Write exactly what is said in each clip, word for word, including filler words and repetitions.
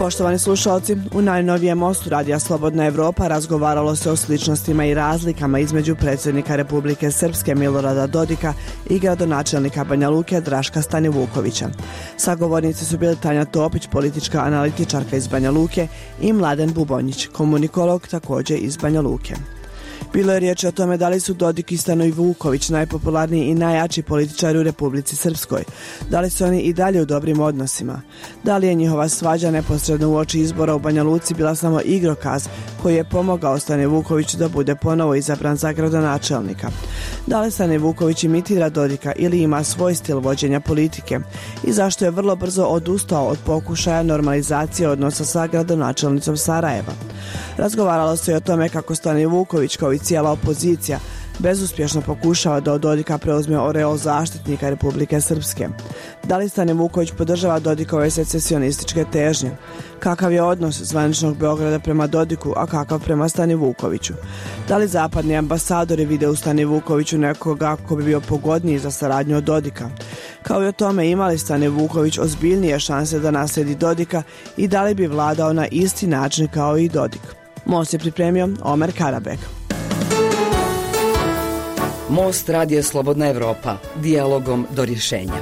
Poštovani slušalci, u najnovijem mostu Radija Slobodna Evropa razgovaralo se o sličnostima i razlikama između predsjednika Republike Srpske Milorada Dodika i gradonačelnika Banja Luke Draška Stanivukovića. Sagovornici su bili Tanja Topić, politička analitičarka iz Banja Luke, i Mladen Bubonjić, komunikolog također iz Banja Luke. Bilo je riječ o tome da li su Dodik i Stanivuković najpopularniji i najjači političari u Republici Srpskoj, da li su oni i dalje u dobrim odnosima, da li je njihova svađa neposredno uoči izbora u Banja Luci bila samo igrokaz koji je pomogao Stanivukoviću da bude ponovo izabran za gradonačelnika, da li Stanivuković imitira Dodika ili ima svoj stil vođenja politike i zašto je vrlo brzo odustao od pokušaja normalizacije odnosa sa gradonačelnicom Sarajeva. Razgovaralo se i o tome kako Stanivuković kao i cijela opozicija bezuspješno pokušava da od Dodika preuzme oreol zaštitnika Republike Srpske. Da li Stanivuković podržava Dodikove secesionističke težnje? Kakav je odnos zvaničnog Beograda prema Dodiku, a kakav prema Stanivukoviću? Da li zapadni ambasadori vide u Stanivukoviću nekoga ko bi bio pogodniji za saradnju od Dodika? Kao i o tome ima li Stanivuković ozbiljnije šanse da nasledi Dodika i da li bi vladao na isti način kao i Dodik? Most je pripremio Omer Karabek. Most Radija Slobodna Evropa, dijalogom do rješenja.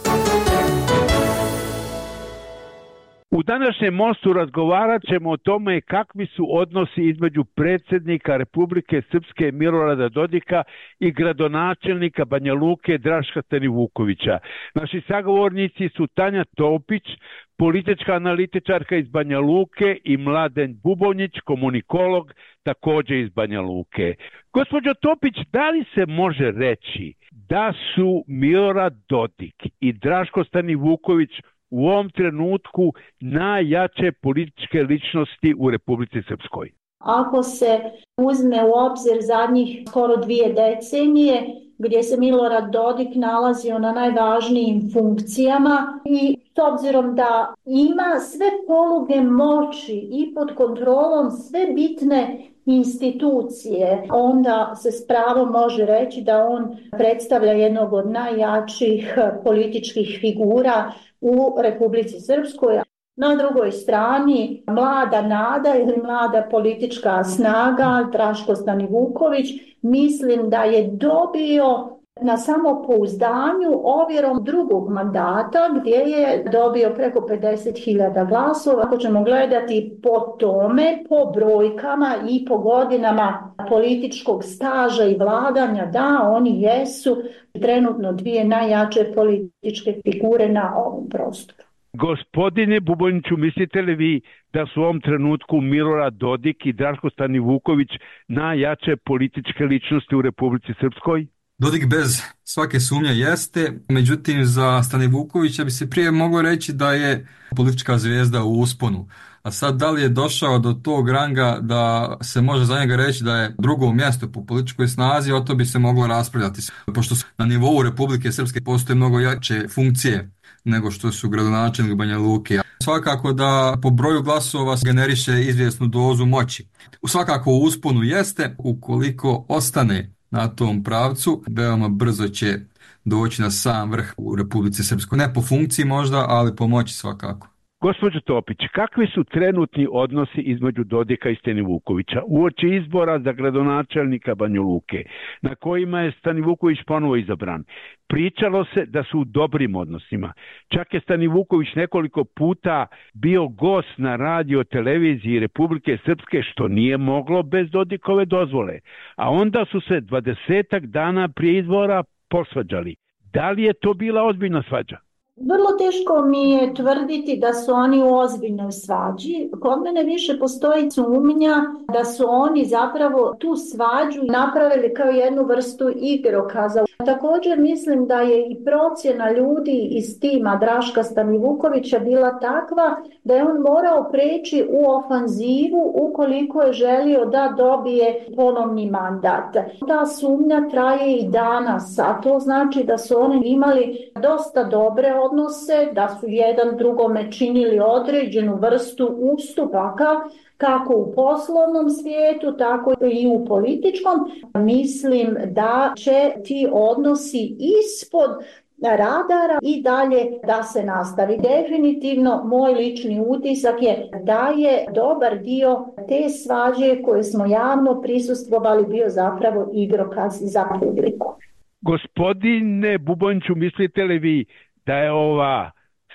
U današnjem mostu razgovarat ćemo o tome kakvi su odnosi između predsjednika Republike Srpske Milorada Dodika i gradonačelnika Banja Luke Draška Stanivukovića. Naši sagovornici su Tanja Topić, politička analitičarka iz Banja Luke, i Mladen Bubonjić, komunikolog također iz Banja Luke. Gospođo Topić, da li se može reći da su Milorad Dodik i Draško Stanivuković u ovom trenutku najjače političke ličnosti u Republici Srpskoj? Ako se uzme u obzir zadnjih skoro dvije decenije, gdje se Milorad Dodik nalazio na najvažnijim funkcijama i s obzirom da ima sve poluge moći i pod kontrolom sve bitne institucije, onda se s pravom može reći da on predstavlja jednog od najjačih političkih figura u Republici Srpskoj. Na drugoj strani mlada nada ili mlada politička snaga Draško Stanivuković, mislim da je dobio na samopouzdanju ovjerom drugog mandata gdje je dobio preko pedeset hiljada glasova. Ako ćemo gledati po tome, po brojkama i po godinama političkog staža i vladanja, da, oni jesu trenutno dvije najjače političke figure na ovom prostoru. Gospodine Bubonjiću, mislite li vi da su u ovom trenutku Milorad Dodik i Draško Stanivuković najjače političke ličnosti u Republici Srpskoj? Dodik bez svake sumnje jeste, međutim za Stanivukovića bi se prije moglo reći da je politička zvijezda u usponu. A sad da li je došao do tog ranga da se može za njega reći da je drugo mjesto po političkoj snazi, o to bi se moglo raspravljati. Pošto na nivou Republike Srpske postoje mnogo jače funkcije nego što su gradonačelnik Banja Luke. Svakako da po broju glasova generiše izvjesnu dozu moći. Svakako u usponu jeste, ukoliko ostane na tom pravcu, veoma brzo će doći na sam vrh u Republici Srpskoj. Ne po funkciji možda, ali po moći svakako. Gospođo Topić, kakvi su trenutni odnosi između Dodika i Stanivukovića uoči izbora za gradonačelnika Banja Luke, na kojima je Stanivuković ponovo izabran? Pričalo se da su u dobrim odnosima. Čak je Stanivuković nekoliko puta bio gost na radio televiziji Republike Srpske, što nije moglo bez Dodikove dozvole. A onda su se dvadesetak dana prije izbora posvađali. Da li je to bila ozbiljna svađa? Vrlo teško mi je tvrditi da su oni u ozbiljnoj svađi. Kod mene više postoji sumnja da su oni zapravo tu svađu napravili kao jednu vrstu igrokaza. Također mislim da je i procjena ljudi iz tima Draška Stanivukovića bila takva da je on morao preći u ofanzivu ukoliko je želio da dobije ponovni mandat. Ta sumnja traje i danas, a to znači da su oni imali dosta dobre odnose, da su jedan drugome činili određenu vrstu ustupaka, kako u poslovnom svijetu, tako i u političkom. Mislim da će ti odnosi ispod radara i dalje da se nastavi. Definitivno moj lični utisak je da je dobar dio te svađe koje smo javno prisustvovali bio zapravo igrokaz za publiku. Gospodine Bubončiću, mislite li vi da je ova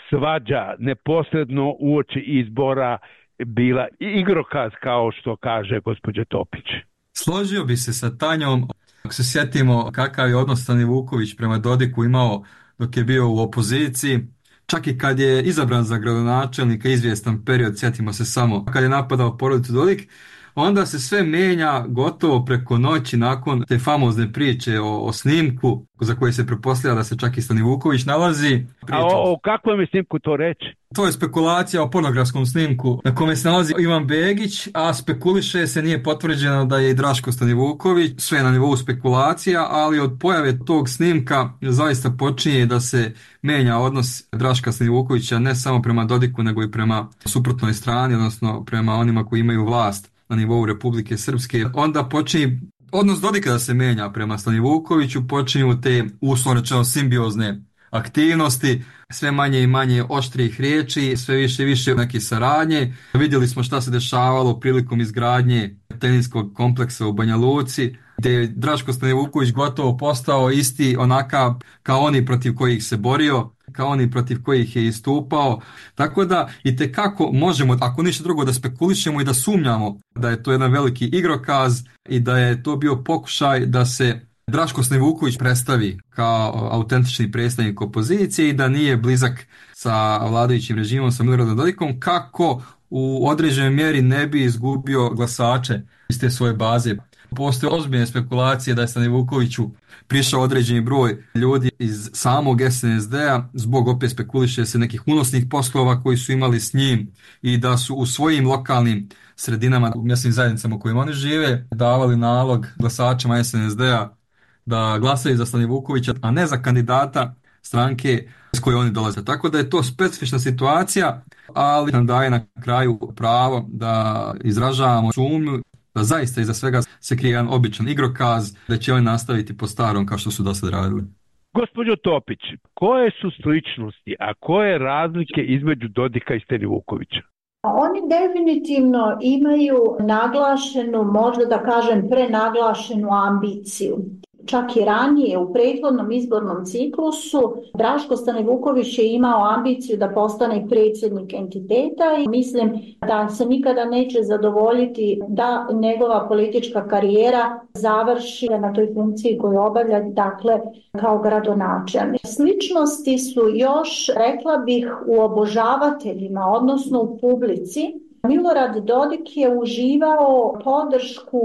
svađa neposredno uoči izbora bila igrokaz, kao što kaže gospođa Topić? Složio bi se sa Tanjom. Ako se sjetimo kakav je odnos Stani Vuković prema Dodiku imao dok je bio u opoziciji, čak i kad je izabran za gradonačelnika izvjestan period, sjetimo se samo kad je napadao porodicu Dodik, onda se sve mijenja gotovo preko noći nakon te famozne priče o, o snimku za koje se pretpostavlja da se čak i Stani Vuković nalazi. A o, o kakvom je snimku to reći? To je spekulacija o pornografskom snimku na kome se nalazi Ivan Begić, a spekuliše se, nije potvrđeno da je i Draško Stanivuković, sve na nivou spekulacija, ali od pojave tog snimka zaista počinje da se menja odnos Draška Stanivukovića ne samo prema Dodiku, nego i prema suprotnoj strani, odnosno prema onima koji imaju vlast na nivou Republike Srpske. Onda počinje odnos Dodika da se menja prema Stanivukoviću, počinju te uslovno rečeno simbiozne aktivnosti, sve manje i manje oštrih riječi, sve više i više neke saradnje. Vidjeli smo šta se dešavalo prilikom izgradnje teniskog kompleksa u Banja Luci, gdje je Draško Stanivuković gotovo postao isti onakav kao oni protiv kojih se borio, kao oni protiv kojih je istupao. Tako da itekako možemo, ako ništa drugo, da spekulišemo i da sumnjamo da je to jedan veliki igrokaz i da je to bio pokušaj da se Draško Stanivuković predstavi kao autentični predstavnik opozicije i da nije blizak sa vladajućim režimom, sa Miloradom Dodikom, kako u određenoj mjeri ne bi izgubio glasače iz te svoje baze. Postoje ozbiljne spekulacije da je Stanivukoviću prišao određeni broj ljudi iz samog es en es de-a zbog, opet spekuliše se, nekih unosnih poslova koji su imali s njim i da su u svojim lokalnim sredinama, u mjesnim zajednicama u kojima oni žive, davali nalog glasačima es en es de-a da glasaju za Stanivukovića, a ne za kandidata stranke s koje oni dolaze. Tako da je to specifična situacija, ali nam daje na kraju pravo da izražavamo sumnju da zaista iza svega se krije jedan običan igrokaz, da će oni nastaviti po starom kao što su do sad radili. Gospođo Topić, koje su sličnosti, a koje razlike između Dodika i Stanivukovića? Oni definitivno imaju naglašenu, možda da kažem prenaglašenu ambiciju. Čak i ranije u prethodnom izbornom ciklusu Draško Stanivuković je imao ambiciju da postane predsjednik entiteta i mislim da se nikada neće zadovoljiti da njegova politička karijera završi na toj funkciji koju obavlja, dakle kao gradonačelnik. Sličnosti su još, rekla bih, u obožavateljima, odnosno u publici. Milorad Dodik je uživao podršku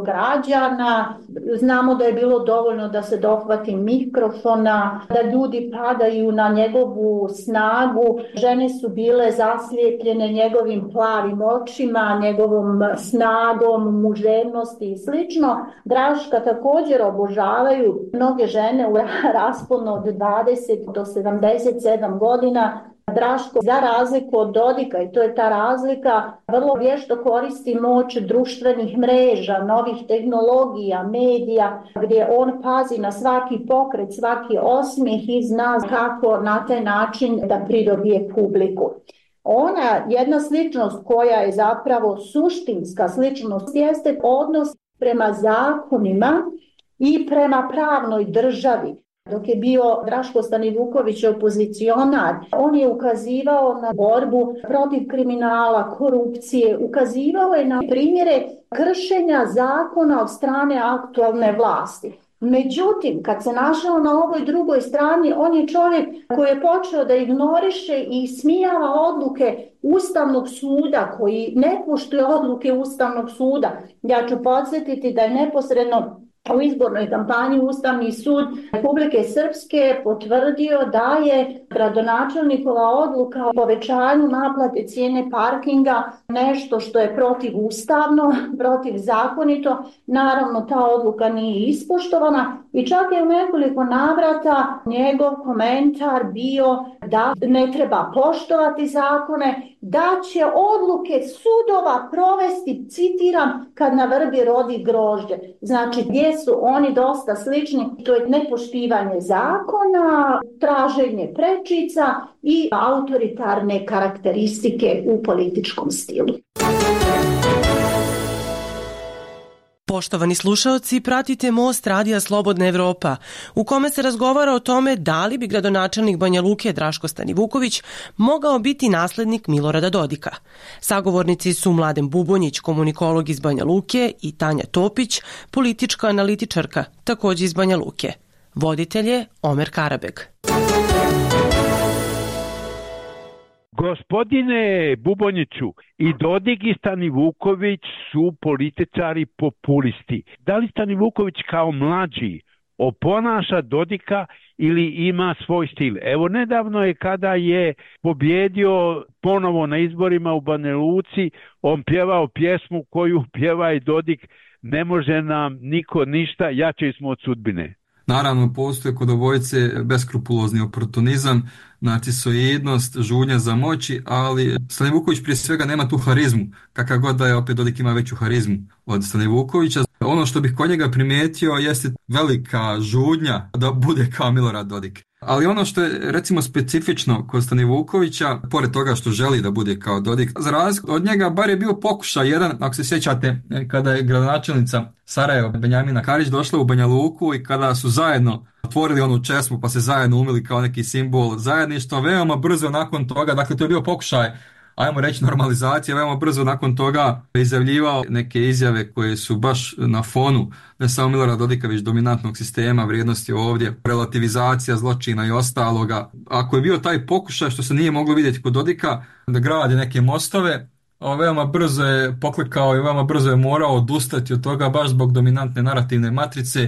građana, znamo da je bilo dovoljno da se dohvati mikrofona, da ljudi padaju na njegovu snagu, žene su bile zaslijepljene njegovim plavim očima, njegovom snagom, muževnosti i slično. Draška također obožavaju mnoge žene u rasponu od dvadeset do sedamdeset sedam godina. Draško, za razliku od Dodika, i to je ta razlika, vrlo vješto koristi moć društvenih mreža, novih tehnologija, medija, gdje on pazi na svaki pokret, svaki osmijeh i zna kako na taj način da pridobije publiku. Ona, jedna sličnost koja je zapravo suštinska sličnost, jeste odnos prema zakonima i prema pravnoj državi. Dok je bio Draško Stanivuković opozicionar, on je ukazivao na borbu protiv kriminala, korupcije, ukazivao je na primjere kršenja zakona od strane aktualne vlasti. Međutim, kad se našao na ovoj drugoj strani, on je čovjek koji je počeo da ignoriše i smijava odluke Ustavnog suda, koji ne poštuje odluke Ustavnog suda. Ja ću podsjetiti da je neposredno u izbornoj kampanji Ustavni sud Republike Srpske potvrdio da je gradonačelnikova odluka o povećanju naplate cijene parkinga nešto što je protivustavno, protivzakonito. Naravno, ta odluka nije ispoštovana i čak je u nekoliko navrata njegov komentar bio da ne treba poštovati zakone, da će odluke sudova provesti, citiram, kad na vrbi rodi grožđe. Znači, gdje su oni dosta slični, to je nepoštivanje zakona, traženje prečica i autoritarne karakteristike u političkom stilu. Poštovani slušaoci, pratite Most Radija Slobodna Evropa, u kome se razgovara o tome da li bi gradonačelnik Banja Luke Draško Stanivuković mogao biti naslednik Milorada Dodika. Sagovornici su Mladen Bubonjić, komunikolog iz Banja Luke, i Tanja Topić, politička analitičarka, također iz Banja Luke. Voditelj je Omer Karabeg. Gospodine Bubonjiću, i Dodik i Stanivuković su političari populisti. Da li Stanivuković kao mlađi oponaša Dodika ili ima svoj stil? Evo, nedavno je kada je pobjedio ponovo na izborima u Banja Luci, on pjevao pjesmu koju pjeva i Dodik: ne može nam niko ništa, jači smo od sudbine. Naravno, postoje kod obojice beskrupulozni oportunizam, narcisoidnost, žudnja za moći, ali Stanivuković prije svega nema tu harizmu, kakav god da je, opet Dodik ima veću harizmu od Stanivukovića. Ono što bih kod njega primijetio jeste velika žudnja da bude kao Milorad Dodik. Ali ono što je recimo specifično kod Stanivukovića, pored toga što želi da bude kao Dodik, za razliku od njega bar je bio pokušaj jedan, ako se sjećate, kada je gradonačelnica Sarajeva Benjamina Karić došla u Banja Luku i kada su zajedno otvorili onu česmu pa se zajedno umili kao neki simbol zajedništva, veoma brzo nakon toga, dakle to je bio pokušaj, ajmo reći, normalizacija, veoma brzo nakon toga izjavljivao neke izjave koje su baš na fonu ne samo Milorada Dodika, već dominantnog sistema vrijednosti ovdje, relativizacija zločina i ostaloga. Ako je bio taj pokušaj, što se nije moglo vidjeti kod Dodika, da gradi neke mostove, veoma brzo je poklikao i veoma brzo je morao odustati od toga baš zbog dominantne narativne matrice,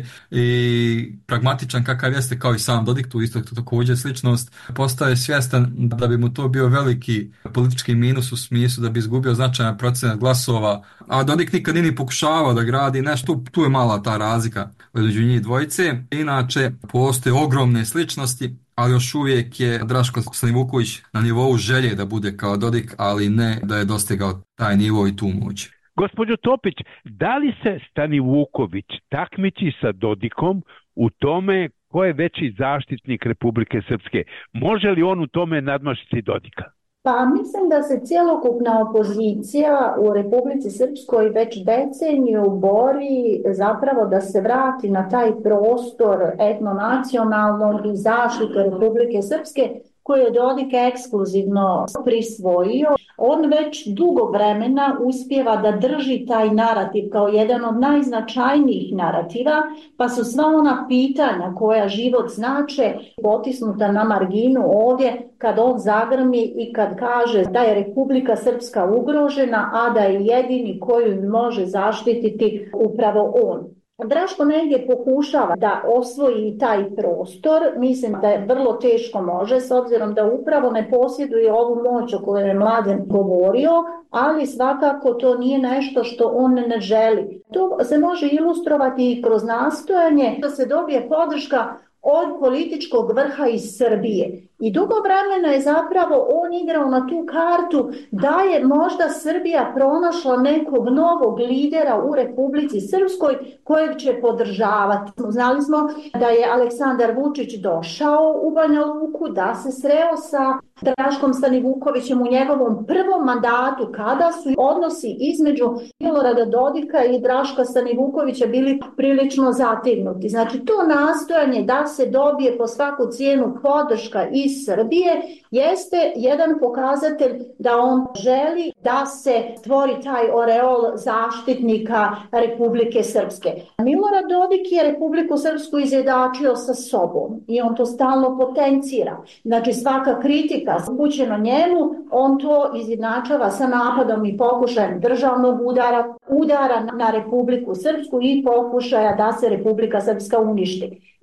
i pragmatičan kakav jeste kao i sam Dodik, tu isto također sličnost, postaje svjestan da bi mu to bio veliki politički minus u smislu da bi izgubio značajan procenat glasova, a Dodik nikad nije ni pokušavao da gradi nešto, tu, tu je mala ta razlika među njih dvojice. Inače, postoje ogromne sličnosti, ali još uvijek je Draško Stanivuković na nivou želje da bude kao Dodik, ali ne da je dostigao taj nivo i tu moć. Gospođo Topić, da li se Stanivuković takmiči sa Dodikom u tome ko je veći zaštitnik Republike Srpske? Može li on u tome nadmašiti Dodika? Pa mislim da se cjelokupna opozicija u Republici Srpskoj već deceniju bori zapravo da se vrati na taj prostor etnonacionalnog i zaštite Republike Srpske koje je Dodik ekskluzivno prisvojio. On već dugo vremena uspijeva da drži taj narativ kao jedan od najznačajnijih narativa, pa su sva ona pitanja koja život znače potisnuta na marginu ovdje kad on zagrmi i kad kaže da je Republika Srpska ugrožena, a da je jedini koju može zaštititi upravo on. Draško negdje pokušava da osvoji taj prostor, mislim da je vrlo teško može, s obzirom da upravo ne posjeduje ovu moć o kojoj je Mladen govorio, ali svakako to nije nešto što on ne želi. To se može ilustrovati i kroz nastojanje da se dobije podrška od političkog vrha iz Srbije. I dugo vremena je zapravo on igrao na tu kartu da je možda Srbija pronašla nekog novog lidera u Republici Srpskoj kojeg će podržavati. Znali smo da je Aleksandar Vučić došao u Banja Luku, da se sreo sa Draškom Stanivukovićem u njegovom prvom mandatu, kada su odnosi između Milorada Dodika i Draška Stanivukovića bili prilično zategnuti. Znači to nastojanje da se dobije po svaku cijenu podrška iz Srbije jeste jedan pokazatelj da on želi da se stvori taj oreol zaštitnika Republike Srpske. Milorad Dodik je Republiku Srpsku izjednačio sa sobom i on to stalno potencira. Znači svaka kritika upućena njemu, on to izjednačava sa napadom i pokušajem državnog udara, udara na Republiku Srpsku i pokušaja da se Republika Srpska uništi.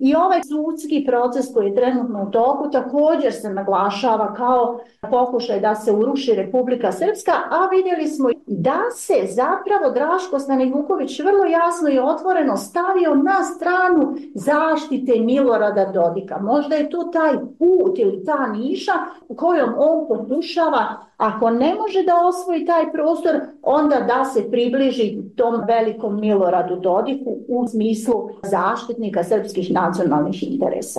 I ovaj sudski proces koji je trenutno u toku također se naglašava kao pokušaj da se uruši Republika Srpska, a vidjeli smo da se zapravo Draško Stanivuković vrlo jasno i otvoreno stavio na stranu zaštite Milorada Dodika. Možda je to taj put ili ta niša u kojom on pokušava, ako ne može da osvoji taj prostor, onda da se približi tom velikom Miloradu Dodiku u smislu zaštitnika srpskih nacionalnih interesa.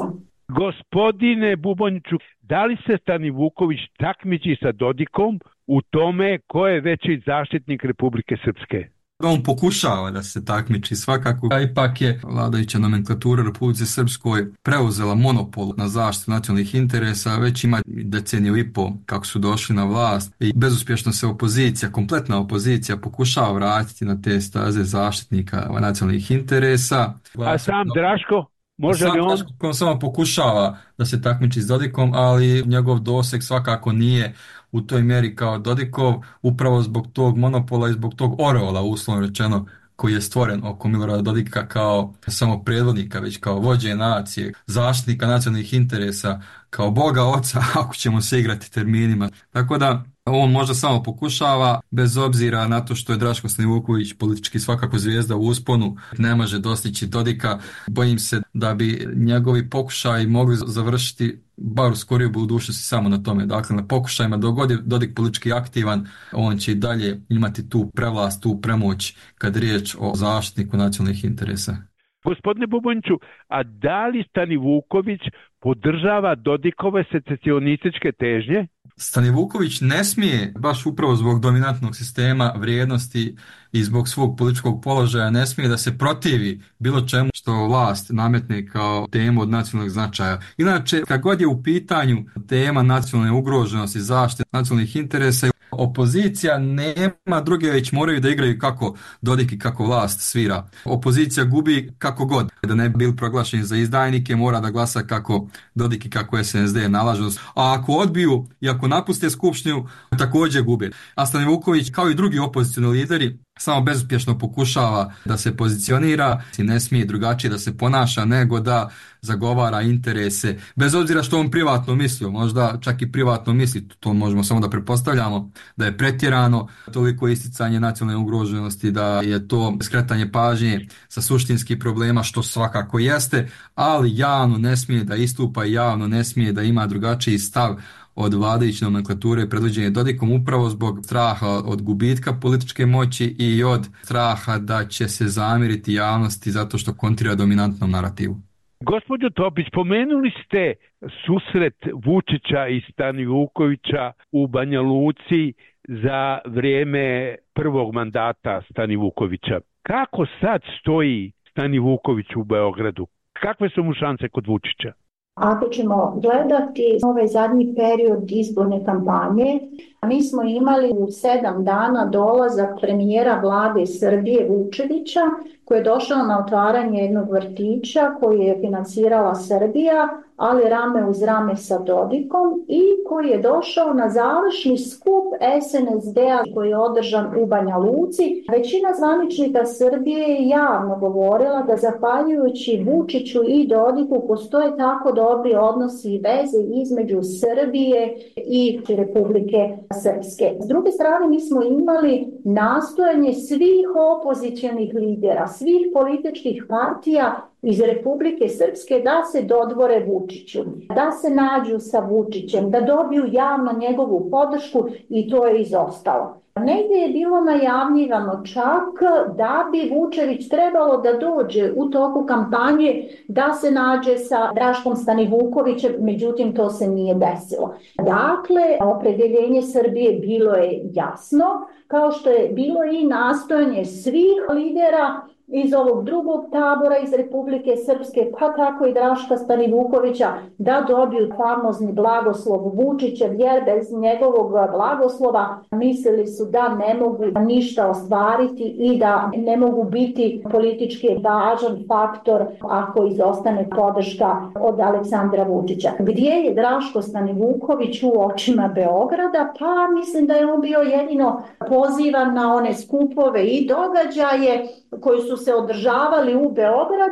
Gospodine Bubonjiću, da li se Stanivuković takmiči sa Dodikom u tome ko je veći zaštitnik Republike Srpske? On pokušava da se takmiči svakako, a ipak je vladajuća nomenklatura u Republici Srpskoj preuzela monopol na zaštitu nacionalnih interesa, već ima deceniju i po kako su došli na vlast i bezuspješno se opozicija, kompletna opozicija pokušava vratiti na te staze zaštitnika nacionalnih interesa. A sam Draško? Može li on? On samo pokušava da se takmiči s Dodikom, ali njegov doseg svakako nije u toj mjeri kao Dodikov, upravo zbog tog monopola i zbog tog oreola, uslovno rečeno, koji je stvoren oko Milorada Dodika kao samo predvodnika, već kao vođe nacije, zaštitnika nacionalnih interesa, kao Boga oca, ako ćemo se igrati terminima. Tako da on možda samo pokušava, bez obzira na to što je Draško Stanivuković politički svakako zvijezda u usponu, ne može dostići Dodika. Bojim se da bi njegovi pokušaji mogli završiti bar u skorijoj budućnosti samo na tome. Dakle, na pokušajima dok god je Dodik politički aktivan, on će i dalje imati tu prevlast, tu premoć kad je riječ o zaštitniku nacionalnih interesa. Gospodine Bubonjiću, a da li Stanivuković podržava Dodikove secesionističke težnje? Stanivuković ne smije, baš upravo zbog dominantnog sistema vrijednosti i zbog svog političkog položaja, ne smije da se protivi bilo čemu što vlast nametne kao temu od nacionalnog značaja. Inače, kad god je u pitanju tema nacionalne ugroženosti, zaštite nacionalnih interesa, opozicija nema druge, već moraju da igraju kako Dodik i kako vlast svira. Opozicija gubi kako god. Da ne bi bili proglašeni za izdajnike, mora da glasa kako Dodik i kako S N S D nalažu. A ako odbiju i ako napuste skupštinu, također gube. A Stanivuković, kao i drugi opozicioni lideri, samo bezuspješno pokušava da se pozicionira i ne smije drugačije da se ponaša nego da zagovara interese, bez obzira što on privatno mislio, možda čak i privatno misli, to možemo samo da pretpostavljamo da je pretjerano toliko isticanje nacionalne ugroženosti, da je to skretanje pažnje sa suštinskih problema, što svakako jeste, ali javno ne smije da istupa i javno ne smije da ima drugačiji stav od vladajuće nomenklature predvođene Dodikom, upravo zbog straha od gubitka političke moći i od straha da će se zamiriti javnosti zato što kontrira dominantnom narativu. Gospođo Topić, pomenuli ste susret Vučića i Stanivukovića u Banja Luci za vrijeme prvog mandata Stanivukovića. Kako sad stoji Stanivuković u Beogradu? Kakve su mu šanse kod Vučića? Ako ćemo gledati ovaj zadnji period izborne kampanje, mi smo imali u sedam dana dolazak premijera vlade Srbije Vučevića, koji je došao na otvaranje jednog vrtića koji je financirala Srbija, ali rame uz rame sa Dodikom, i koji je došao na završni skup S N S D-a koji je održan u Banja Luci. Većina zvaničnika Srbije je javno govorila da zahvaljujući Vučiću i Dodiku postoje tako dobri odnosi i veze između Srbije i Republike Srpske. S druge strane, mi smo imali nastojanje svih opozicionih lidera, svih političkih partija iz Republike Srpske da se dodvore Vučiću, da se nađu sa Vučićem, da dobiju javno njegovu podršku, i to je izostalo. Negdje je bilo najavljivano čak da bi Vučević trebalo da dođe u toku kampanje da se nađe sa Draškom Stanivukovićem, međutim to se nije desilo. Dakle, opredjeljenje Srbije bilo je jasno, kao što je bilo i nastojanje svih lidera iz ovog drugog tabora iz Republike Srpske, pa tako i Draška Stanivukovića, da dobiju famozni blagoslov Vučića, jer bez njegovog blagoslova mislili su da ne mogu ništa ostvariti i da ne mogu biti politički važan faktor ako izostane podrška od Aleksandra Vučića. Gdje je Draško Stanivuković u očima Beograda? Pa mislim da je on bio jedino pozivan na one skupove i događaje koji su se održavali u Beogradu,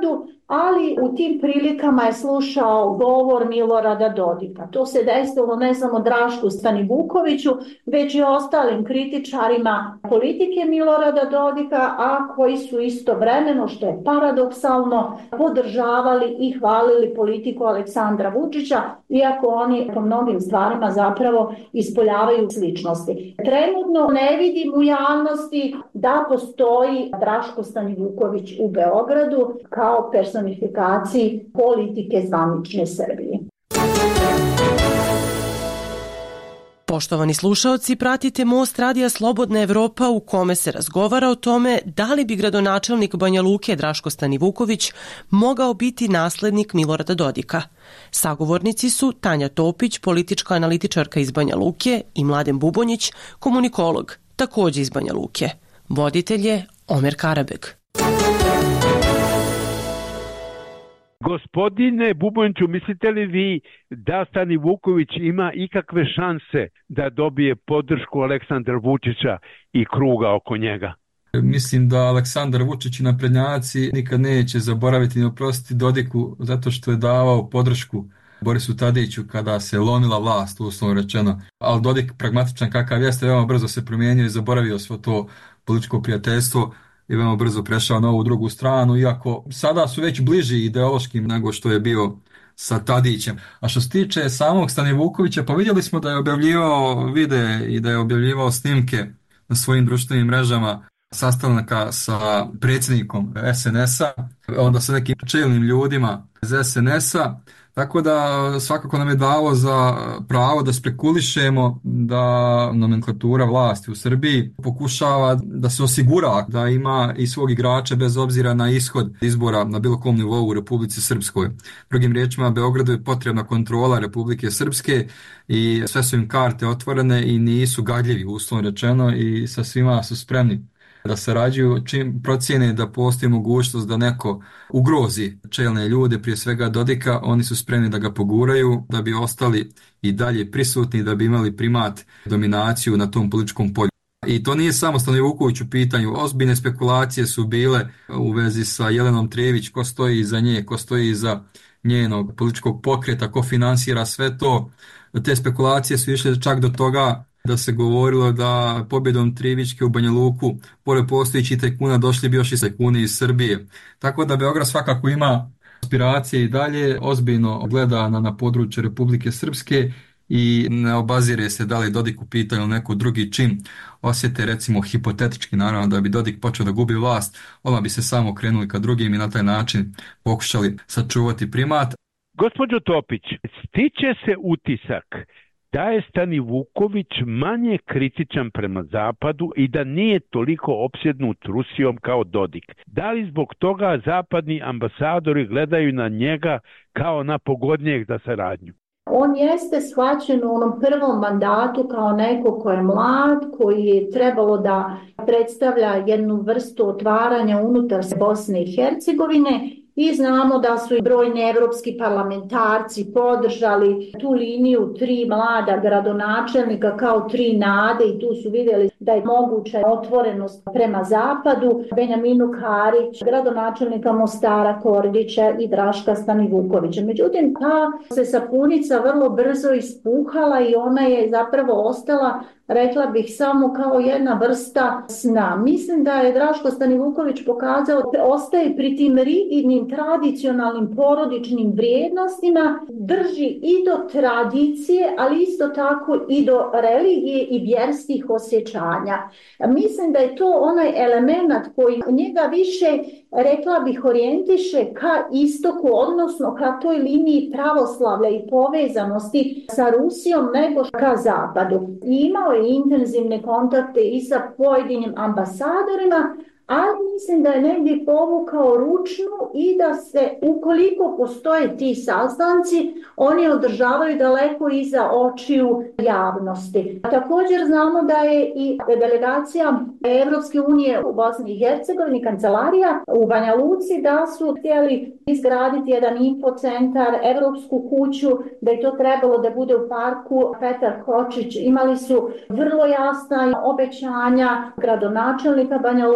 ali u tim prilikama je slušao govor Milorada Dodika. To se desilo ne samo Drašku Stanivukoviću, već i ostalim kritičarima politike Milorada Dodika, a koji su istovremeno, što je paradoksalno, podržavali i hvalili politiku Aleksandra Vučića, iako oni po mnogim stvarima zapravo ispoljavaju sličnosti. Trenutno ne vidim u javnosti da postoji Draško Stanivuković u Beogradu kao personifikaciji politike zvanične Srbije. Poštovani slušaoci, pratite Most radija Slobodna Evropa u kome se razgovara o tome da li bi gradonačelnik Banja Luke Draško Stanivuković mogao biti naslednik Milorada Dodika. Sagovornici su Tanja Topić, politička analitičarka iz Banja Luke, i Mladen Bubonjić, komunikolog, takođe iz Banja Luke. Voditelj je Omer Karabeg. Gospodine Bubonjiću, mislite li vi da Stanivuković ima ikakve šanse da dobije podršku Aleksandra Vučića i kruga oko njega? Mislim da Aleksandar Vučić i naprednjaci nikad neće zaboraviti ni oprostiti Dodiku zato što je davao podršku Borisu Tadiću kada se lomila vlast, uslovno rečeno. Ali Dodik, pragmatičan kakav jeste, veoma brzo se promijenio i zaboravio svo to političko prijateljstvo i veoma brzo prešao na ovu drugu stranu, iako sada su već bliži ideološkim nego što je bio sa Tadićem. A što se tiče samog Stanivukovića, pa vidjeli smo da je objavljivao videe i da je objavljivao snimke na svojim društvenim mrežama sastanaka sa predsjednikom es en es a, onda sa nekim čelnim ljudima iz es en es a, tako da svakako nam je dalo za pravo da spekulišemo da nomenklatura vlasti u Srbiji pokušava da se osigura da ima i svog igrača bez obzira na ishod izbora na bilo kom nivou u Republici Srpskoj. Drugim riječima, Beogradu je potrebna kontrola Republike Srpske i sve su im karte otvorene i nisu gadljivi, uslovno rečeno, i sa svima su spremni da sarađuju čim procijene da postoji mogućnost da neko ugrozi čelne ljude, prije svega Dodika, oni su spremni da ga poguraju, da bi ostali i dalje prisutni, da bi imali primat, dominaciju na tom političkom polju. I to nije samo Stanivuković u pitanju, ozbiljne spekulacije su bile u vezi sa Jelenom Trević, ko stoji iza nje, ko stoji iza njenog političkog pokreta, ko finansira sve to. Te spekulacije su išle čak do toga da se govorilo da pobjedom Trivićke u Banja Luku, pored postojećih tajkuna, došli bi još i tajkuni iz Srbije. Tako da Beograd svakako ima aspiracije i dalje, ozbiljno gleda na, na područje Republike Srpske i ne obazire se da li Dodik u pitanju neko drugi čin. Osjete, recimo hipotetički naravno, da bi Dodik počeo da gubi vlast, ona bi se samo krenuli ka drugim i na taj način pokušali sačuvati primat. Gospođo Topić, stiče se utisak da je Stanivuković manje kritičan prema Zapadu i da nije toliko opsjednut Rusijom kao Dodik. Da li zbog toga zapadni ambasadori gledaju na njega kao na pogodnijeg za saradnju? On jeste shvaćen u onom prvom mandatu kao neko ko je mlad, koji je trebalo da predstavlja jednu vrstu otvaranja unutar Bosne i Hercegovine. I znamo da su i brojni evropski parlamentarci podržali tu liniju tri mlada gradonačelnika kao tri nade i tu su vidjeli da je moguća otvorenost prema zapadu. Benjaminu Karić, gradonačelnika Mostara Kordića i Draška Stanivukovića. Međutim, ta se sapunica vrlo brzo ispuhala i ona je zapravo ostala, rekla bih, samo kao jedna vrsta sna. Mislim da je Draško Stanivuković pokazao da ostaje pri tim rigidnim tradicionalnim porodičnim vrijednostima, drži i do tradicije, ali isto tako i do religije i vjerskih osjećanja. Mislim da je to onaj element koji njega više, rekla bih, orijentiše ka istoku, odnosno ka toj liniji pravoslavlja i povezanosti sa Rusijom nego ka zapadu. I imao je intenzivne kontakte i sa pojedinim ambasadorima, ali mislim da je negdje povukao ručnu i da se, ukoliko postoje ti sastanci, oni održavaju daleko iza očiju javnosti. Također znamo da je i delegacija Evropske unije u Bosni i Hercegovini, kancelarija u Banja Luci, da su htjeli izgraditi jedan infocentar, Evropsku kuću, da je to trebalo da bude u parku Petar Kočić. Imali su vrlo jasna obećanja gradonačelnika Banja Luke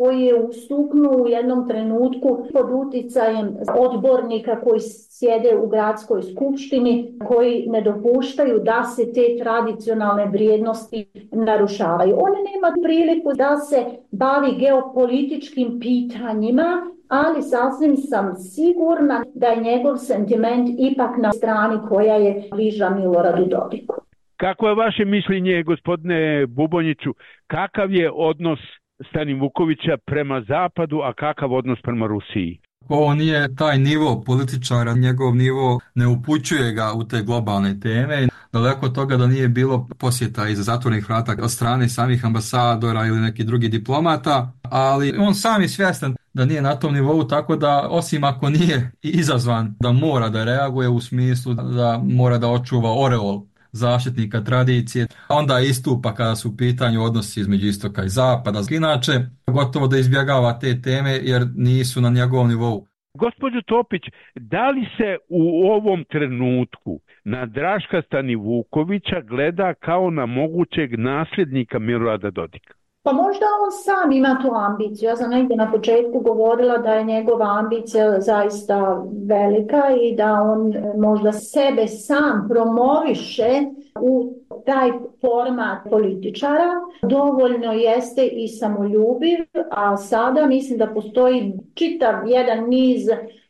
koji je ustuknuo u jednom trenutku pod uticajem odbornika koji sjede u gradskoj skupštini, koji ne dopuštaju da se te tradicionalne vrijednosti narušavaju. On nema priliku da se bavi geopolitičkim pitanjima, ali sasvim sam sigurna da je njegov sentiment ipak na strani koja je bliža Miloradu Dodiku. Kako je vaše mišljenje, gospodine Bubonjiću, kakav je odnos Stanivukovića prema Zapadu, a kakav odnos prema Rusiji? Ovo nije taj nivo političara, njegov nivo ne upućuje ga u te globalne teme. Daleko od toga da nije bilo posjeta iza zatvorenih vrata od strane samih ambasadora ili nekih drugih diplomata, ali on sam je svjestan da nije na tom nivou, tako da osim ako nije izazvan da mora da reaguje u smislu da mora da očuva oreol zaštitnika tradicije, onda istupa kada su u pitanju odnosi između istoka i zapada. Inače, gotovo da izbjegava te teme jer nisu na njegovom nivou. Gospođo Topić, da li se u ovom trenutku na Draška Stanivukovića gleda kao na mogućeg nasljednika Milorada Dodika? Pa možda on sam ima tu ambiciju. Ja sam negdje na početku govorila da je njegova ambicija zaista velika i da on možda sebe sam promoviše u taj format političara. Dovoljno jeste i samoljubiv, a sada mislim da postoji čitav jedan niz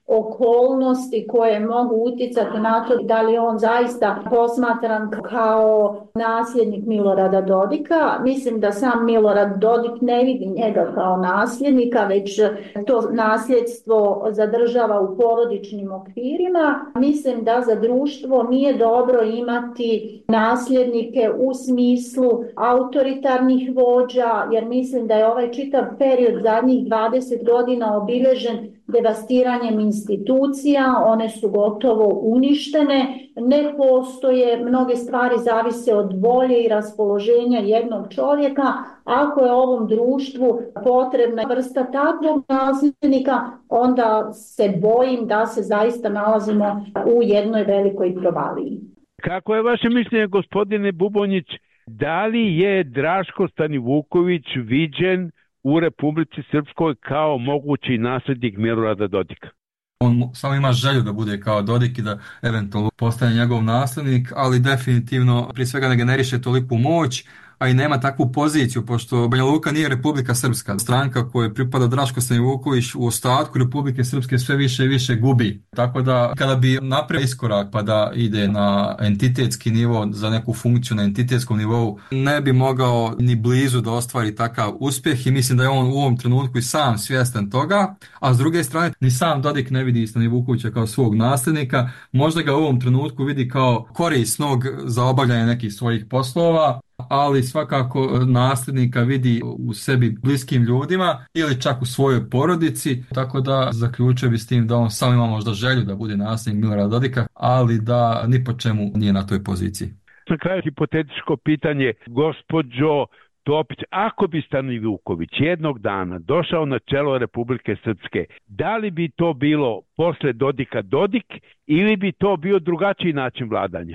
okolnosti koje mogu utjecati na to da li on zaista posmatran kao nasljednik Milorada Dodika. Mislim da sam Milorad Dodik ne vidi njega kao nasljednika, već to nasljedstvo zadržava u porodičnim okvirima. Mislim da za društvo nije dobro imati nasljednike u smislu autoritarnih vođa, jer mislim da je ovaj čitav period zadnjih dvadeset godina obilježen devastiranjem institucija, one su gotovo uništene, ne postoje, mnoge stvari zavise od volje i raspoloženja jednog čovjeka. Ako je ovom društvu potrebna vrsta takvog nasljednika, onda se bojim da se zaista nalazimo u jednoj velikoj provaliji. Kako je vaše mišljenje, gospodine Bubonjić, da li je Draško Stanivuković viđen u Republici Srpskoj kao mogući nasljednik Milorada Dodika? On samo ima želju da bude kao Dodik i da eventualno postane njegov nasljednik, ali definitivno prije svega ne generiše toliku moć, a i nema takvu poziciju, pošto Banja Luka nije Republika Srpska. Stranka kojoj pripada Draško Stanivuković u ostatku Republike Srpske sve više i više gubi. Tako da kada bi napravio iskorak pa da ide na entitetski nivo, za neku funkciju na entitetskom nivou, ne bi mogao ni blizu da ostvari takav uspjeh i mislim da je on u ovom trenutku i sam svjestan toga, a s druge strane ni sam Dodik ne vidi Stanivukovića kao svog nasljednika, možda ga u ovom trenutku vidi kao korisnog za obavljanje nekih svojih poslova, ali svakako nasljednika vidi u sebi bliskim ljudima ili čak u svojoj porodici, tako da zaključio bi s tim da on sam ima možda želju da bude nasljednik Milorada Dodika, ali da ni po čemu nije na toj poziciji. Na kraju hipotetičko pitanje, gospođo Topić, ako bi Stanivuković jednog dana došao na čelo Republike Srpske, da li bi to bilo posle Dodika Dodik ili bi to bio drugačiji način vladanja?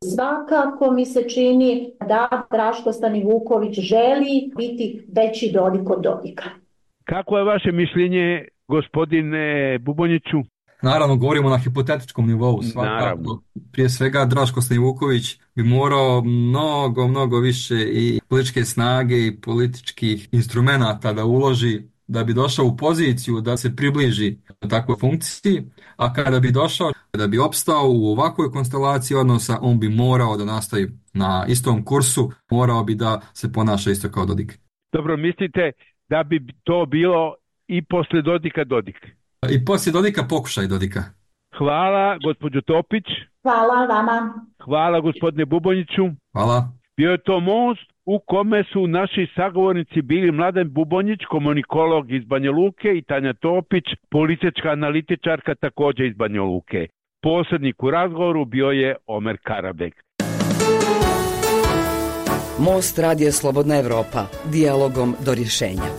Svakako mi se čini da Draško Stanivuković želi biti veći Dodik od Dodika. Kako je vaše mišljenje, gospodine Bubonjiću? Naravno, govorimo na hipotetičkom nivou. Svakako, prije svega Draško Stanivuković bi morao mnogo, mnogo više i političke snage i političkih instrumenata da uloži da bi došao u poziciju da se približi takvoj funkciji, a kada bi došao, da bi opstao u ovakvoj konstelaciji odnosa, on bi morao da nastavi na istom kursu, morao bi da se ponaša isto kao Dodik. Dobro, mislite da bi to bilo i posle Dodika Dodik? I poslije Dodika pokušaj Dodika. Hvala, gospođo Topić. Hvala vama. Hvala, gospodine Bubonjiću. Hvala. Bio je to most u kome su naši sagovornici bili Mladen Bubonjić, komunikolog iz Banja Luke, i Tanja Topić, politička analitičarka također iz Banja Luke. Posrednik u razgovoru bio je Omer Karabek. Most Radija Slobodna Evropa, dijalogom do rješenja.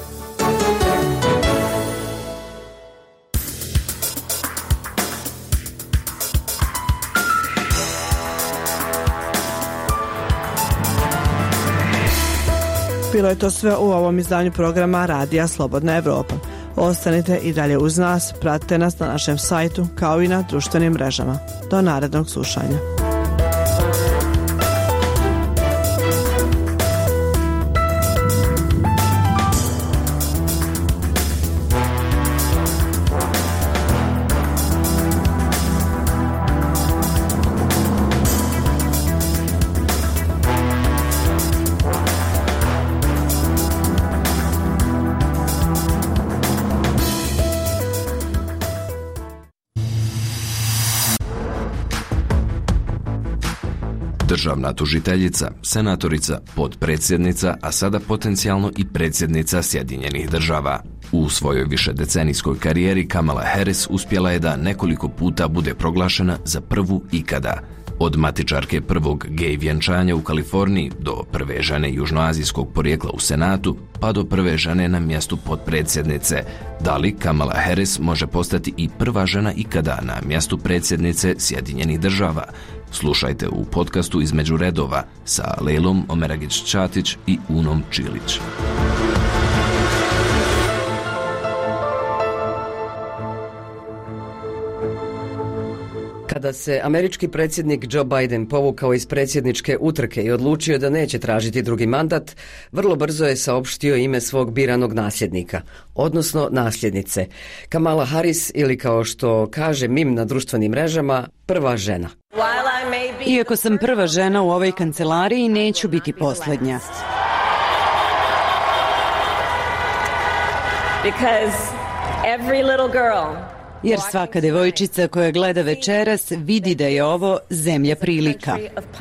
Bilo je to sve u ovom izdanju programa Radija Slobodna Evropa. Ostanite i dalje uz nas, pratite nas na našem sajtu kao i na društvenim mrežama. Do narednog slušanja. Državna tužiteljica, senatorica, potpredsjednica, a sada potencijalno i predsjednica Sjedinjenih država. U svojoj višedecenijskoj karijeri Kamala Harris uspjela je da nekoliko puta bude proglašena za prvu ikada. Od matičarke prvog gej vjenčanja u Kaliforniji do prve žene južnoazijskog porijekla u Senatu, pa do prve žene na mjestu potpredsjednice. Da li Kamala Harris može postati i prva žena ikada na mjestu predsjednice Sjedinjenih država? Slušajte u podcastu Između redova sa Lejlom Omeragić-Čatić i Unom Čilić. Kada se američki predsjednik Joe Biden povukao iz predsjedničke utrke i odlučio da neće tražiti drugi mandat, vrlo brzo je saopštio ime svog biranog nasljednika, odnosno nasljednice, Kamala Harris ili kao što kaže mim na društvenim mrežama, prva žena. Iako sam prva žena u ovoj kancelariji, neću biti posljednja. Because every little girl Jer svaka devojčica koja gleda večeras vidi da je ovo zemlja prilika.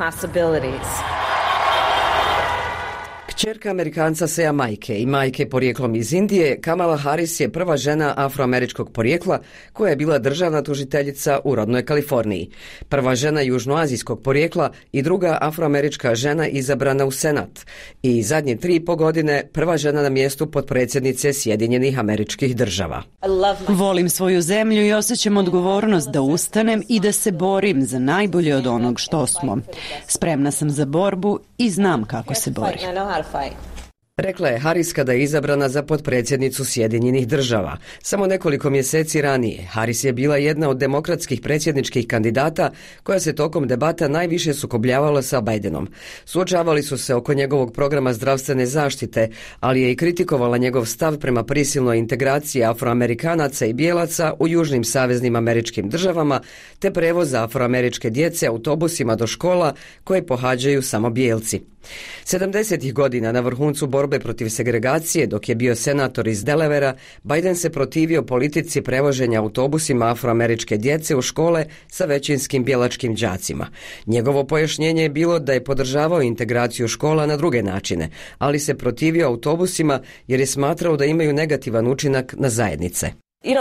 Kćerka Amerikanca Seja Majke i majke porijeklom iz Indije, Kamala Harris je prva žena afroameričkog porijekla koja je bila državna tužiteljica u rodnoj Kaliforniji. Prva žena južnoazijskog porijekla i druga afroamerička žena izabrana u Senat. I zadnje tri i po godine prva žena na mjestu potpredsjednice Sjedinjenih Američkih Država. Volim svoju zemlju i osjećam odgovornost da ustanem i da se borim za najbolje od onog što smo. Spremna sam za borbu i znam kako se bori. Rekla je Harris kada je izabrana za potpredsjednicu Sjedinjenih država. Samo nekoliko mjeseci ranije Harris je bila jedna od demokratskih predsjedničkih kandidata koja se tokom debata najviše sukobljavala sa Bidenom. Suočavali su se oko njegovog programa zdravstvene zaštite, ali je i kritikovala njegov stav prema prisilnoj integraciji afroamerikanaca i bijelaca u južnim saveznim američkim državama, te prevoza afroameričke djece autobusima do škola koje pohađaju samo bijelci. sedamdesetih godina na vrhuncu borbe protiv segregacije, dok je bio senator iz Delawarea, Biden se protivio politici prevoženja autobusima afroameričke djece u škole sa većinskim bijelačkim đacima. Njegovo pojašnjenje je bilo da je podržavao integraciju škola na druge načine, ali se protivio autobusima jer je smatrao da imaju negativan učinak na zajednice.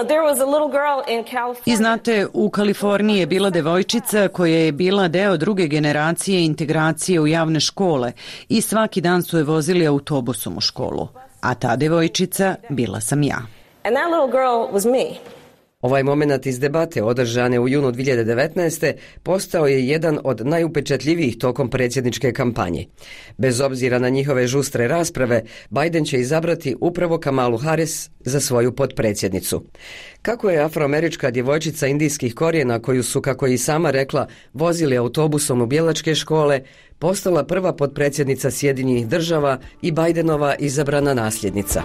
I znate, u Kaliforniji je bila devojčica koja je bila deo druge generacije integracije u javne škole i svaki dan su je vozili autobusom u školu. A ta devojčica bila sam ja. And that little girl was me. Ovaj moment iz debate održane u junu dvije hiljade devetnaeste. postao je jedan od najupečatljivijih tokom predsjedničke kampanje. Bez obzira na njihove žustre rasprave, Biden će izabrati upravo Kamalu Harris za svoju potpredsjednicu. Kako je afroamerička djevojčica indijskih korijena, koju su, kako je i sama rekla, vozili autobusom u bijelačke škole, postala prva potpredsjednica Sjedinjenih država i Bidenova izabrana nasljednica.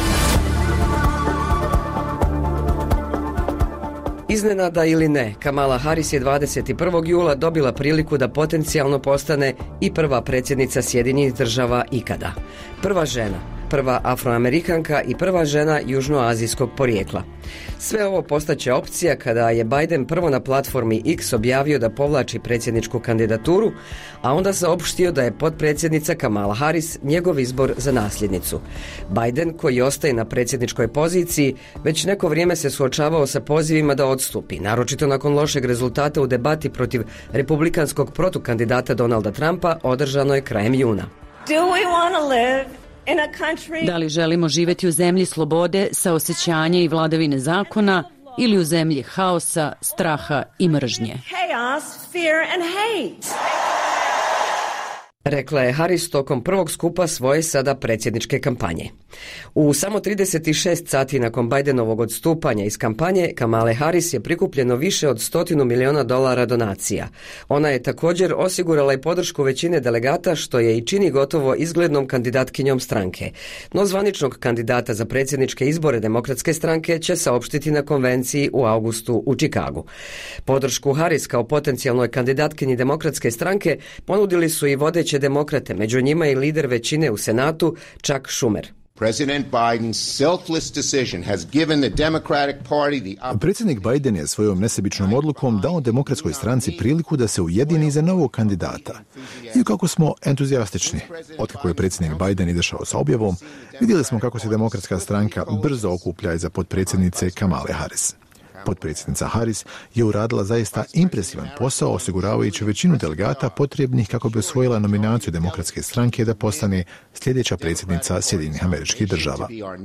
Iznenada ili ne, Kamala Harris je dvadeset prvog jula dobila priliku da potencijalno postane i prva predsjednica Sjedinjenih država ikada. Prva žena, prva afroamerikanka i prva žena južnoazijskog porijekla. Sve ovo postaće opcija kada je Biden prvo na platformi X objavio da povlači predsjedničku kandidaturu, a onda saopštio da je potpredsjednica Kamala Harris njegov izbor za nasljednicu. Biden, koji ostaje na predsjedničkoj poziciji, već neko vrijeme se suočavao sa pozivima da odstupi, naročito nakon lošeg rezultata u debati protiv republikanskog protukandidata Donalda Trumpa održanoj krajem juna. Do we want to live in a country? Da li želimo živjeti u zemlji slobode, saosećanja i vladavine zakona ili u zemlji haosa, straha i mržnje? Chaos, fear and hate. rekla je Harris tokom prvog skupa svoje sada predsjedničke kampanje. U samo trideset šest sati nakon Bidenovog odstupanja iz kampanje, Kamale Harris je prikupljeno više od stotinu miliona dolara donacija. Ona je također osigurala i podršku većine delegata, što je i čini gotovo izglednom kandidatkinjom stranke. No zvaničnog kandidata za predsjedničke izbore Demokratske stranke će saopštiti na konvenciji u augustu u Čikagu. Podršku Harris kao potencijalnoj kandidatkinji Demokratske stranke ponudili su i vodeće demokrate, među njima i lider većine u Senatu, Chuck Schumer. President Biden's selfless decision has given the Democratic Party the... Predsjednik Biden je svojom nesebičnom odlukom dao Demokratskoj stranci priliku da se ujedini za novog kandidata. I kako smo entuzijastični. Otkako je predsjednik Biden izašao sa objavom, vidjeli smo kako se Demokratska stranka brzo okuplja iza potpredsjednice Kamale Harris. Potpredsjednica Harris je uradila zaista impresivan posao osiguravajući većinu delegata potrebnih kako bi osvojila nominaciju Demokratske stranke da postane sljedeća predsjednica Sjedinjenih Američkih Država.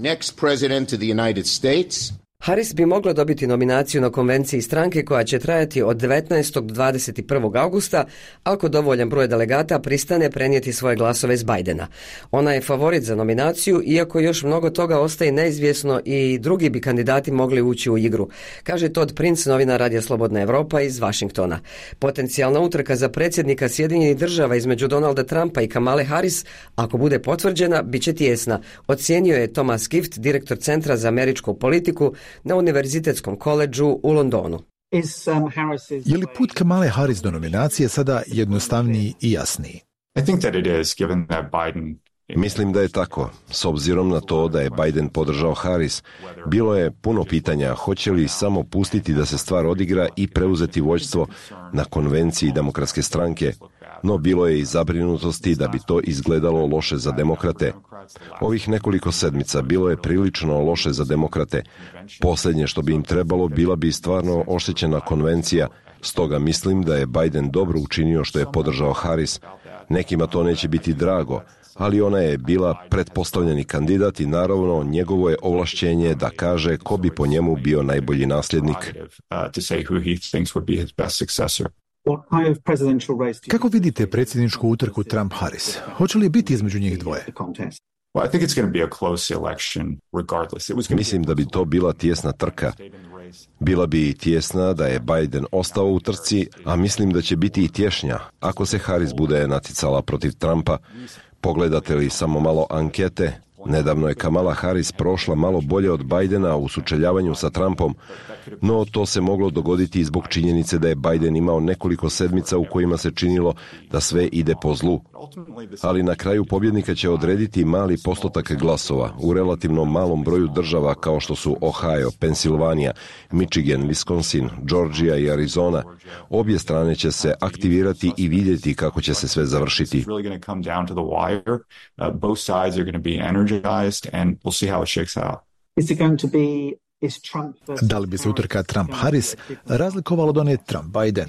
Harris bi mogla dobiti nominaciju na konvenciji stranke koja će trajati od devetnaestog do dvadeset prvog augusta ako dovoljan broj delegata pristane prenijeti svoje glasove s Bidena. Ona je favorit za nominaciju, iako još mnogo toga ostaje neizvjesno i drugi bi kandidati mogli ući u igru, kaže Todd Prince, novinar Radija Slobodna Evropa iz Vašingtona. Potencijalna utrka za predsjednika Sjedinjenih Država između Donalda Trumpa i Kamale Harris, ako bude potvrđena, bit će tijesna, ocijenio je Thomas Gift, direktor Centra za američku politiku na Univerzitetskom koledžu u Londonu. Je li put Kamale Harris do nominacije sada jednostavniji i jasniji? Mislim da je tako. S obzirom na to da je Biden podržao Harris, bilo je puno pitanja hoće li samo pustiti da se stvar odigra i preuzeti vođstvo na konvenciji Demokratske stranke, no bilo je i zabrinutosti da bi to izgledalo loše za demokrate. Ovih nekoliko sedmica bilo je prilično loše za demokrate. Posljednje što bi im trebalo bila bi stvarno oštećena konvencija, stoga mislim da je Biden dobro učinio što je podržao Harris. Nekima to neće biti drago, ali ona je bila pretpostavljeni kandidat i naravno njegovo je ovlašćenje da kaže ko bi po njemu bio najbolji nasljednik. Kako vidite predsjedničku utrku Trump-Harris? Hoće li biti između njih dvoje? Mislim da bi to bila tijesna trka. Bila bi tijesna da je Biden ostao u trci, a mislim da će biti i tješnja ako se Harris bude naticala protiv Trumpa. Pogledate li samo malo ankete, nedavno je Kamala Harris prošla malo bolje od Bidena u sučeljavanju sa Trumpom, no to se moglo dogoditi i zbog činjenice da je Biden imao nekoliko sedmica u kojima se činilo da sve ide po zlu. Ali na kraju pobjednika će odrediti mali postotak glasova u relativno malom broju država kao što su Ohio, Pensilvanija, Michigan, Wisconsin, Georgia i Arizona. Obje strane će se aktivirati i vidjeti kako će se sve završiti. Da li bi se utrka Trump-Harris razlikovala od one Trump-Biden?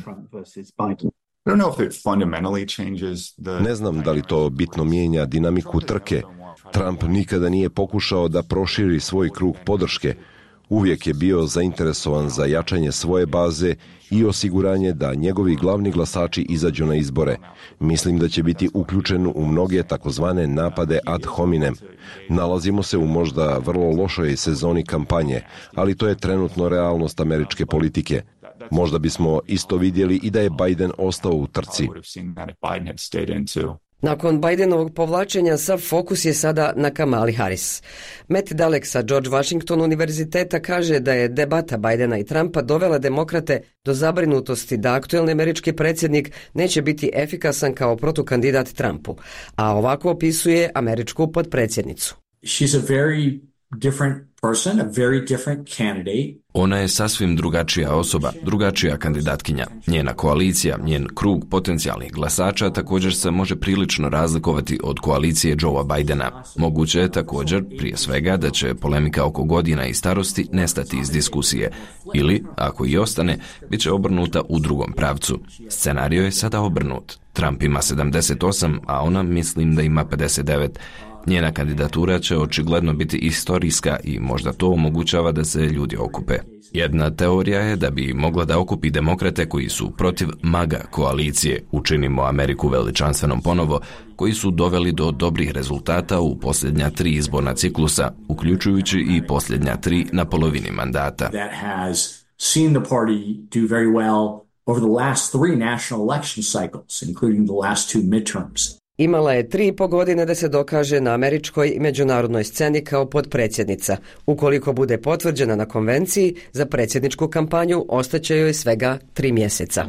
Ne znam da li to bitno mijenja dinamiku trke. Trump nikada nije pokušao da proširi svoj krug podrške. Uvijek je bio zainteresovan za jačanje svoje baze i osiguranje da njegovi glavni glasači izađu na izbore. Mislim da će biti uključen u mnoge takozvane napade ad hominem. Nalazimo se u možda vrlo lošoj sezoni kampanje, ali to je trenutno realnost američke politike. Možda bismo isto vidjeli i da je Biden ostao u trci. Nakon Bidenovog povlačenja, sav fokus je sada na Kamali Harris. Matt Dalek sa George Washington univerziteta kaže da je debata Bidena i Trumpa dovela demokrate do zabrinutosti da aktuelni američki predsjednik neće biti efikasan kao protukandidat Trumpu, a ovako opisuje američku potpredsjednicu. She's a very different person, a very different candidate. Ona je sasvim drugačija osoba, drugačija kandidatkinja. Njena koalicija, njen krug potencijalnih glasača također se može prilično razlikovati od koalicije Joea Bidena. Moguće je također, prije svega, da će polemika oko godina i starosti nestati iz diskusije. Ili, ako i ostane, bit će obrnuta u drugom pravcu. Scenario je sada obrnut. Trump ima sedamdeset osam, a ona mislim da ima pedeset devet. Njena kandidatura će očigledno biti istorijska i možda to omogućava da se ljudi okupe. Jedna teorija je da bi mogla da okupi demokrate koji su protiv MAGA koalicije Učinimo Ameriku veličanstvenom ponovo, koji su doveli do dobrih rezultata u posljednja tri izborna ciklusa, uključujući i posljednja tri na polovini mandata. Seen the party do very well over the last three national election cycles, including the last two midterms. Imala je tri i po godine da se dokaže na američkoj i međunarodnoj sceni kao potpredsjednica. Ukoliko bude potvrđena na konvenciji, za predsjedničku kampanju ostaće joj svega tri mjeseca.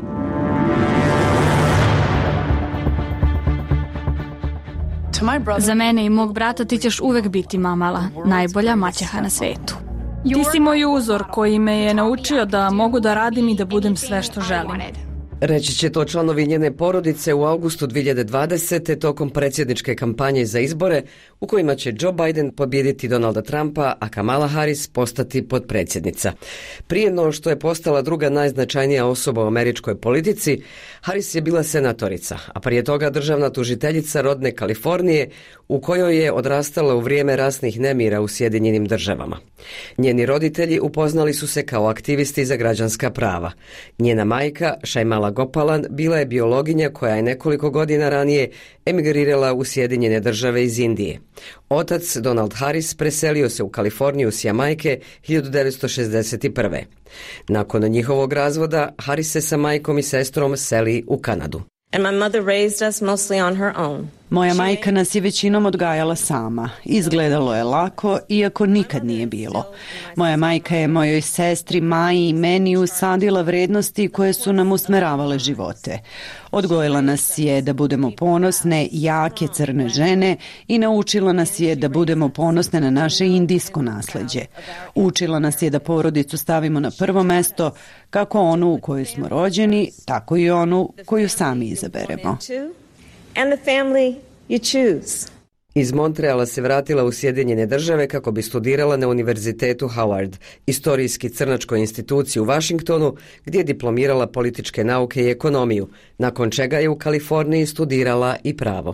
Za mene i mog brata ti ćeš uvek biti mamala, najbolja maćeha na svetu. Ti si moj uzor koji me je naučio da mogu da radim i da budem sve što želim. Reći će to članovi njene porodice u avgustu dvije hiljade dvadesete tokom predsjedničke kampanje za izbore u kojima će Joe Biden pobijediti Donalda Trumpa, a Kamala Harris postati potpredsjednica. Prije no što je postala druga najznačajnija osoba u američkoj politici, Harris je bila senatorica, a prije toga državna tužiteljica rodne Kalifornije u kojoj je odrastala u vrijeme rasnih nemira u Sjedinjenim državama. Njeni roditelji upoznali su se kao aktivisti za građanska prava. Njena majka, Shaimala Gopalan, bila je biologinja koja je nekoliko godina ranije emigrirala u Sjedinjene države iz Indije. Otac, Donald Harris, preselio se u Kaliforniju s Jamajke hiljadu devetsto šezdeset prve. Nakon njihovog razvoda, Harris se sa majkom i sestrom seli u Kanadu. And my mother raised us mostly on her own. Moja majka nas je većinom odgajala sama. Izgledalo je lako, iako nikad nije bilo. Moja majka je mojoj sestri Maji i meni usadila vrednosti koje su nam usmeravale živote. Odgojila nas je da budemo ponosne, jake crne žene i naučila nas je da budemo ponosne na naše indijsko nasleđe. Učila nas je da porodicu stavimo na prvo mesto, kako onu u kojoj smo rođeni, tako i onu koju sami izaberemo. And the family you choose. Iz Montreala se vratila u Sjedinjene države kako bi studirala na Univerzitetu Howard, istorijski crnačkoj instituciji u Washingtonu, gdje je diplomirala političke nauke i ekonomiju, nakon čega je u Kaliforniji studirala i pravo.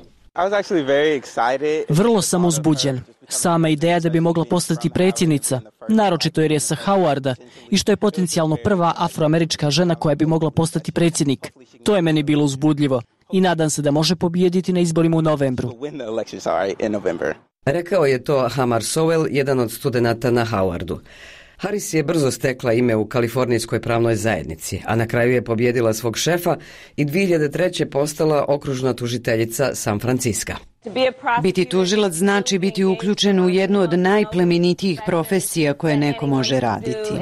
Vrlo sam uzbuđen. Sama ideja da bi mogla postati predsjednica, naročito jer je sa Howarda i što je potencijalno prva afroamerička žena koja bi mogla postati predsjednik. To je meni bilo uzbudljivo i nadam se da može pobijediti na izborima u novembru. Rekao je to Hamar Sowell, jedan od studenata na Howardu. Harris je brzo stekla ime u kalifornijskoj pravnoj zajednici, a na kraju je pobjedila svog šefa i dvije hiljade treće postala okružna tužiteljica San Franciska. Biti tužilac znači biti uključen u jednu od najplemenitijih profesija koje neko može raditi.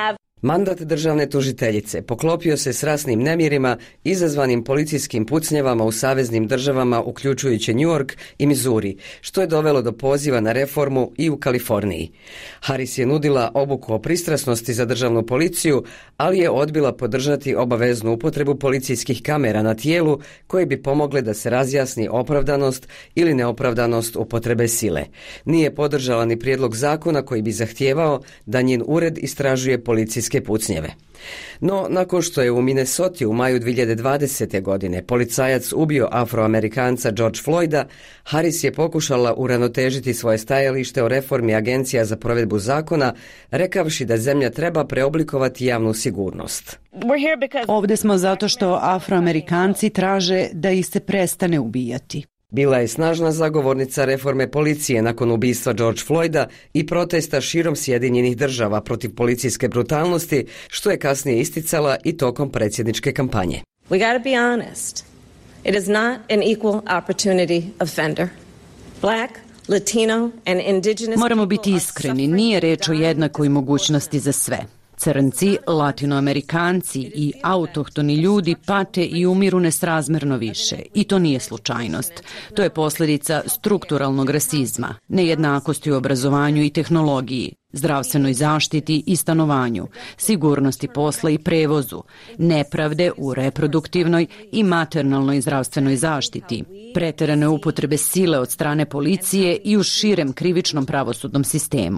Mandat državne tužiteljice poklopio se s rasnim nemirima izazvanim policijskim pucnjavama u saveznim državama uključujući New York i Missouri, što je dovelo do poziva na reformu i u Kaliforniji. Harris je nudila obuku o pristrasnosti za državnu policiju, ali je odbila podržati obaveznu upotrebu policijskih kamera na tijelu koje bi pomogle da se razjasni opravdanost ili neopravdanost upotrebe sile. Nije podržala ni prijedlog zakona koji bi zahtijevao da njen ured istražuje policijske pucnjeve. No, nakon što je u Minnesoti u maju dvije hiljade dvadesete. godine policajac ubio Afroamerikanca George Floyda, Harris je pokušala uravnotežiti svoje stajalište o reformi agencija za provedbu zakona, rekavši da zemlja treba preoblikovati javnu sigurnost. Ovdje smo zato što Afroamerikanci traže da ih se prestane ubijati. Bila je snažna zagovornica reforme policije nakon ubistva George Floyda i protesta širom Sjedinjenih država protiv policijske brutalnosti, što je kasnije isticala i tokom predsjedničke kampanje. We gotta be honest. It is not an equal opportunity offender. Black, Latino and indigenous. Moramo biti iskreni, nije reč o jednakoj mogućnosti za sve. Crnci, latinoamerikanci i autohtoni ljudi pate i umiru nesrazmjerno više. I to nije slučajnost. To je posljedica strukturalnog rasizma, nejednakosti u obrazovanju i tehnologiji, zdravstvenoj zaštiti i stanovanju, sigurnosti posla i prevozu, nepravde u reproduktivnoj i maternalnoj zdravstvenoj zaštiti, preterane upotrebe sile od strane policije i u širem krivičnom pravosudnom sistemu.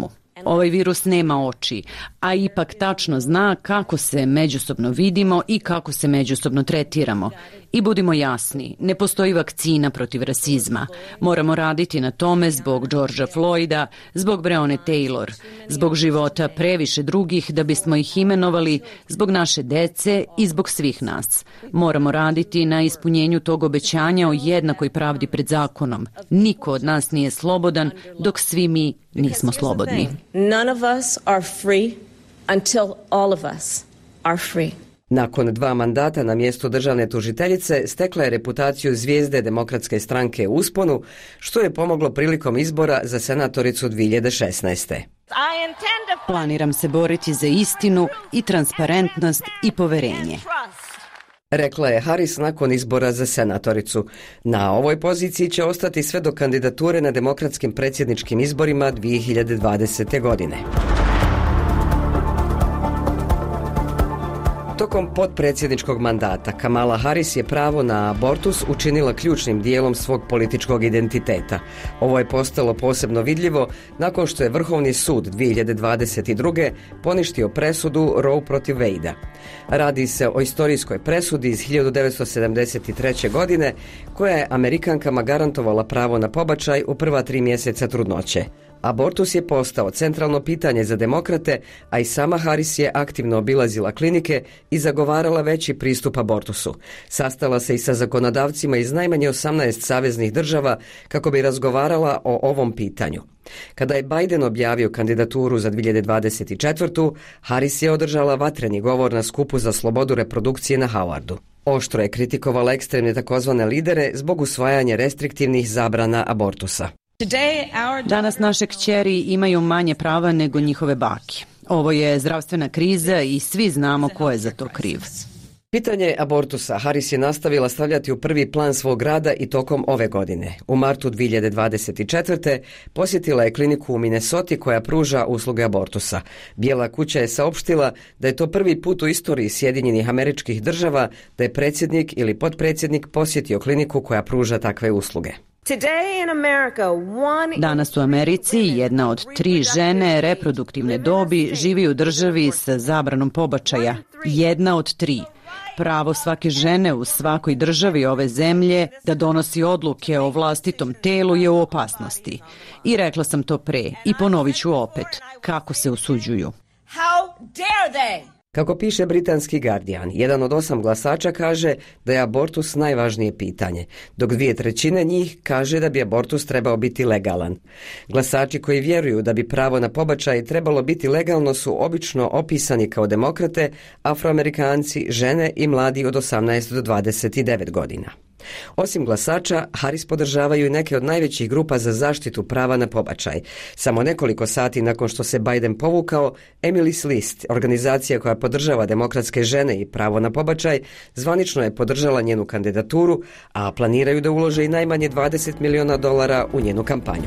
Ovaj virus nema oči, a ipak tačno zna kako se međusobno vidimo i kako se međusobno tretiramo. I budimo jasni, ne postoji vakcina protiv rasizma. Moramo raditi na tome zbog Georgea Floyda, zbog Breonna Taylor, zbog života previše drugih da bismo ih imenovali, zbog naše dece i zbog svih nas. Moramo raditi na ispunjenju tog obećanja o jednakoj pravdi pred zakonom. Niko od nas nije slobodan dok svi mi nismo slobodni. None of us are free until all of us are free. Nakon dva mandata na mjestu državne tužiteljice stekla je reputaciju zvijezde Demokratske stranke u usponu, što je pomoglo prilikom izbora za senatoricu dvije hiljade šesnaeste. Planiram se boriti za istinu i transparentnost i poverenje. Rekla je Harris nakon izbora za senatoricu. Na ovoj poziciji će ostati sve do kandidature na demokratskim predsjedničkim izborima dvije hiljade dvadesete. godine. Tokom potpredsjedničkog mandata Kamala Harris je pravo na abortus učinila ključnim dijelom svog političkog identiteta. Ovo je postalo posebno vidljivo nakon što je Vrhovni sud dvije hiljade dvadeset druge. poništio presudu Roe protiv Wade-a. Radi se o istorijskoj presudi iz hiljadu devetsto sedamdeset treće. godine koja je Amerikankama garantovala pravo na pobačaj u prva tri mjeseca trudnoće. Abortus je postao centralno pitanje za demokrate, a i sama Harris je aktivno obilazila klinike i zagovarala veći pristup abortusu. Sastala se i sa zakonodavcima iz najmanje osamnaest saveznih država kako bi razgovarala o ovom pitanju. Kada je Biden objavio kandidaturu za dvije hiljade dvadeset četvrtu. Harris je održala vatreni govor na skupu za slobodu reprodukcije na Howardu. Oštro je kritikovala ekstremne takozvane lidere zbog usvajanja restriktivnih zabrana abortusa. Danas naše kćeri imaju manje prava nego njihove bake. Ovo je zdravstvena kriza i svi znamo ko je za to kriv. Pitanje abortusa Harris je nastavila stavljati u prvi plan svog rada i tokom ove godine. U martu dvije hiljade dvadeset četvrte. posjetila je kliniku u Minnesoti koja pruža usluge abortusa. Bijela kuća je saopštila da je to prvi put u istoriji Sjedinjenih Američkih Država da je predsjednik ili potpredsjednik posjetio kliniku koja pruža takve usluge. Danas u Americi jedna od tri žene reproduktivne dobi živi u državi sa zabranom pobačaja. Jedna od tri. Pravo svake žene u svakoj državi ove zemlje da donosi odluke o vlastitom telu je u opasnosti. I rekla sam to pre i ponovit ću opet. Kako se usuđuju? Kako piše britanski Guardian, jedan od osam glasača kaže da je abortus najvažnije pitanje, dok dvije trećine njih kaže da bi abortus trebao biti legalan. Glasači koji vjeruju da bi pravo na pobačaj trebalo biti legalno su obično opisani kao demokrate, Afroamerikanci, žene i mladi od osamnaest do dvadeset devet godina. Osim glasača, Harris podržavaju i neke od najvećih grupa za zaštitu prava na pobačaj. Samo nekoliko sati nakon što se Biden povukao, Emily's List, organizacija koja podržava demokratske žene i pravo na pobačaj, zvanično je podržala njenu kandidaturu, a planiraju da ulože i najmanje dvadeset miliona dolara u njenu kampanju.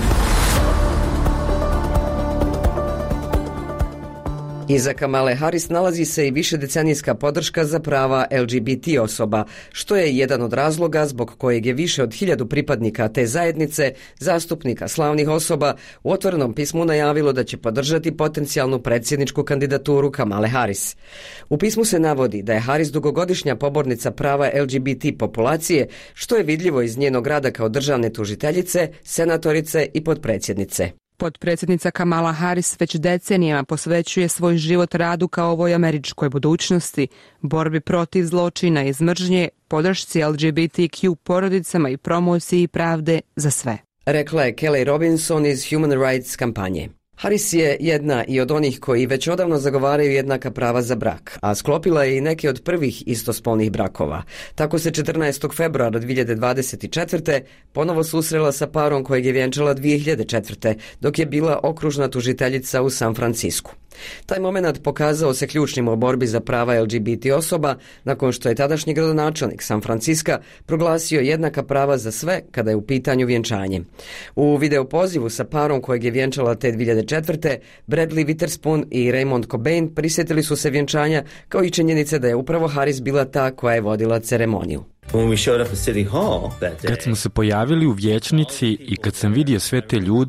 Iza Kamale Harris nalazi se i višedecenijska podrška za prava L G B T osoba, što je jedan od razloga zbog kojeg je više od hiljadu pripadnika te zajednice, zastupnika slavnih osoba, u otvorenom pismu najavilo da će podržati potencijalnu predsjedničku kandidaturu Kamale Harris. U pismu se navodi da je Harris dugogodišnja pobornica prava L G B T populacije, što je vidljivo iz njenog rada kao državne tužiteljice, senatorice i potpredsjednice. Potpredsjednica Kamala Harris već decenijama posvećuje svoj život radu kao ovoj američkoj budućnosti, borbi protiv zločina i mržnje, podršci L G B T Q porodicama i promociji pravde za sve. Rekla je Kelly Robinson iz Human Rights kampanje. Harris je jedna i od onih koji već odavno zagovaraju jednaka prava za brak, a sklopila je i neke od prvih istospolnih brakova. Tako se četrnaestog februara dvije hiljade dvadeset četvrte. ponovo susrela sa parom kojeg je vjenčala dvije hiljade četvrte. dok je bila okružna tužiteljica u San Francisku. Taj moment pokazao se ključnim u borbi za prava L G B T osoba nakon što je tadašnji gradonačelnik San Franciska proglasio jednaka prava za sve kada je u pitanju vjenčanje. U video pozivu sa parom kojeg je vjenčala te dvije hiljade četvrte. Bradley Witherspoon i Raymond Cobain prisjetili su se vjenčanja kao i činjenice da je upravo Harris bila ta koja je vodila ceremoniju. Kad smo se pojavili u vijećnici i kad sam vidio sve te ljude,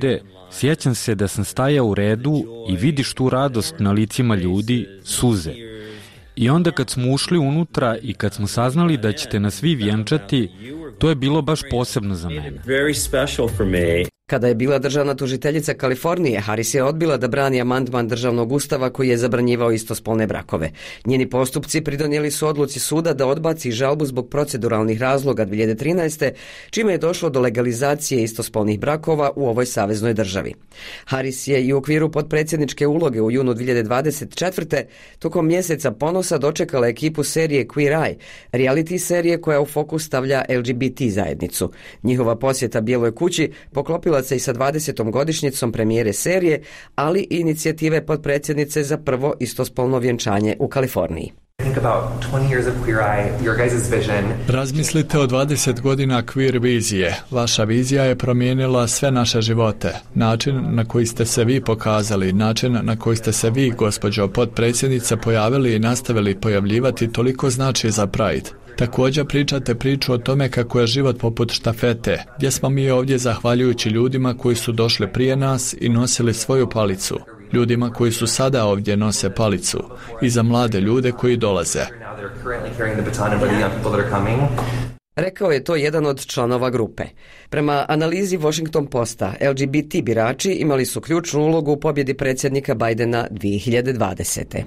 Sjećam se da sam stajao u redu i vidiš tu radost na licima ljudi, suze. I onda kad smo ušli unutra i kad smo saznali da ćete nas vi vjenčati, to je bilo baš posebno za mene. Kada je bila državna tužiteljica Kalifornije, Harris je odbila da brani amandman državnog ustava koji je zabranjivao istospolne brakove. Njeni postupci pridonijeli su odluci suda da odbaci žalbu zbog proceduralnih razloga dvije hiljade trinaeste, čime je došlo do legalizacije istospolnih brakova u ovoj saveznoj državi. Harris je i u okviru potpredsjedničke uloge u junu dvije hiljade dvadeset četvrte tokom mjeseca ponosa dočekala ekipu serije Queer Eye, reality serije koja u fokus stavlja L G B T zajednicu. Njihova posjeta Bijeloj kući poklopila se i sa dvadesetom godišnjicom premijere serije, ali i inicijative potpredsjednice za prvo istospolno vjenčanje u Kaliforniji. Razmislite o dvadeset godina queer vizije. Vaša vizija je promijenila sve naše živote. Način na koji ste se vi pokazali, način na koji ste se vi, gospođo potpredsjednice, pojavili i nastavili pojavljivati toliko znači za Pride. Također pričate priču o tome kako je život poput štafete, gdje smo mi ovdje zahvaljujući ljudima koji su došli prije nas i nosili svoju palicu. Ljudima koji su sada ovdje nose palicu i za mlade ljude koji dolaze. Rekao je to jedan od članova grupe. Prema analizi Washington Posta, L G B T birači imali su ključnu ulogu u pobjedi predsjednika Bidena dvije hiljade dvadesete.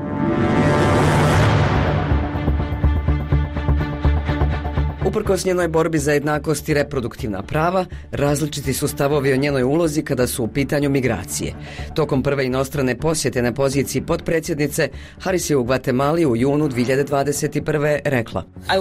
Uprkos njenoj borbi za jednakost i reproduktivna prava, različiti su stavovi o njenoj ulozi kada su u pitanju migracije. Tokom prve inostrane posjete na poziciji potpredsjednice, Harris je u Gvatemali u junu dvije hiljade dvadeset prve rekla: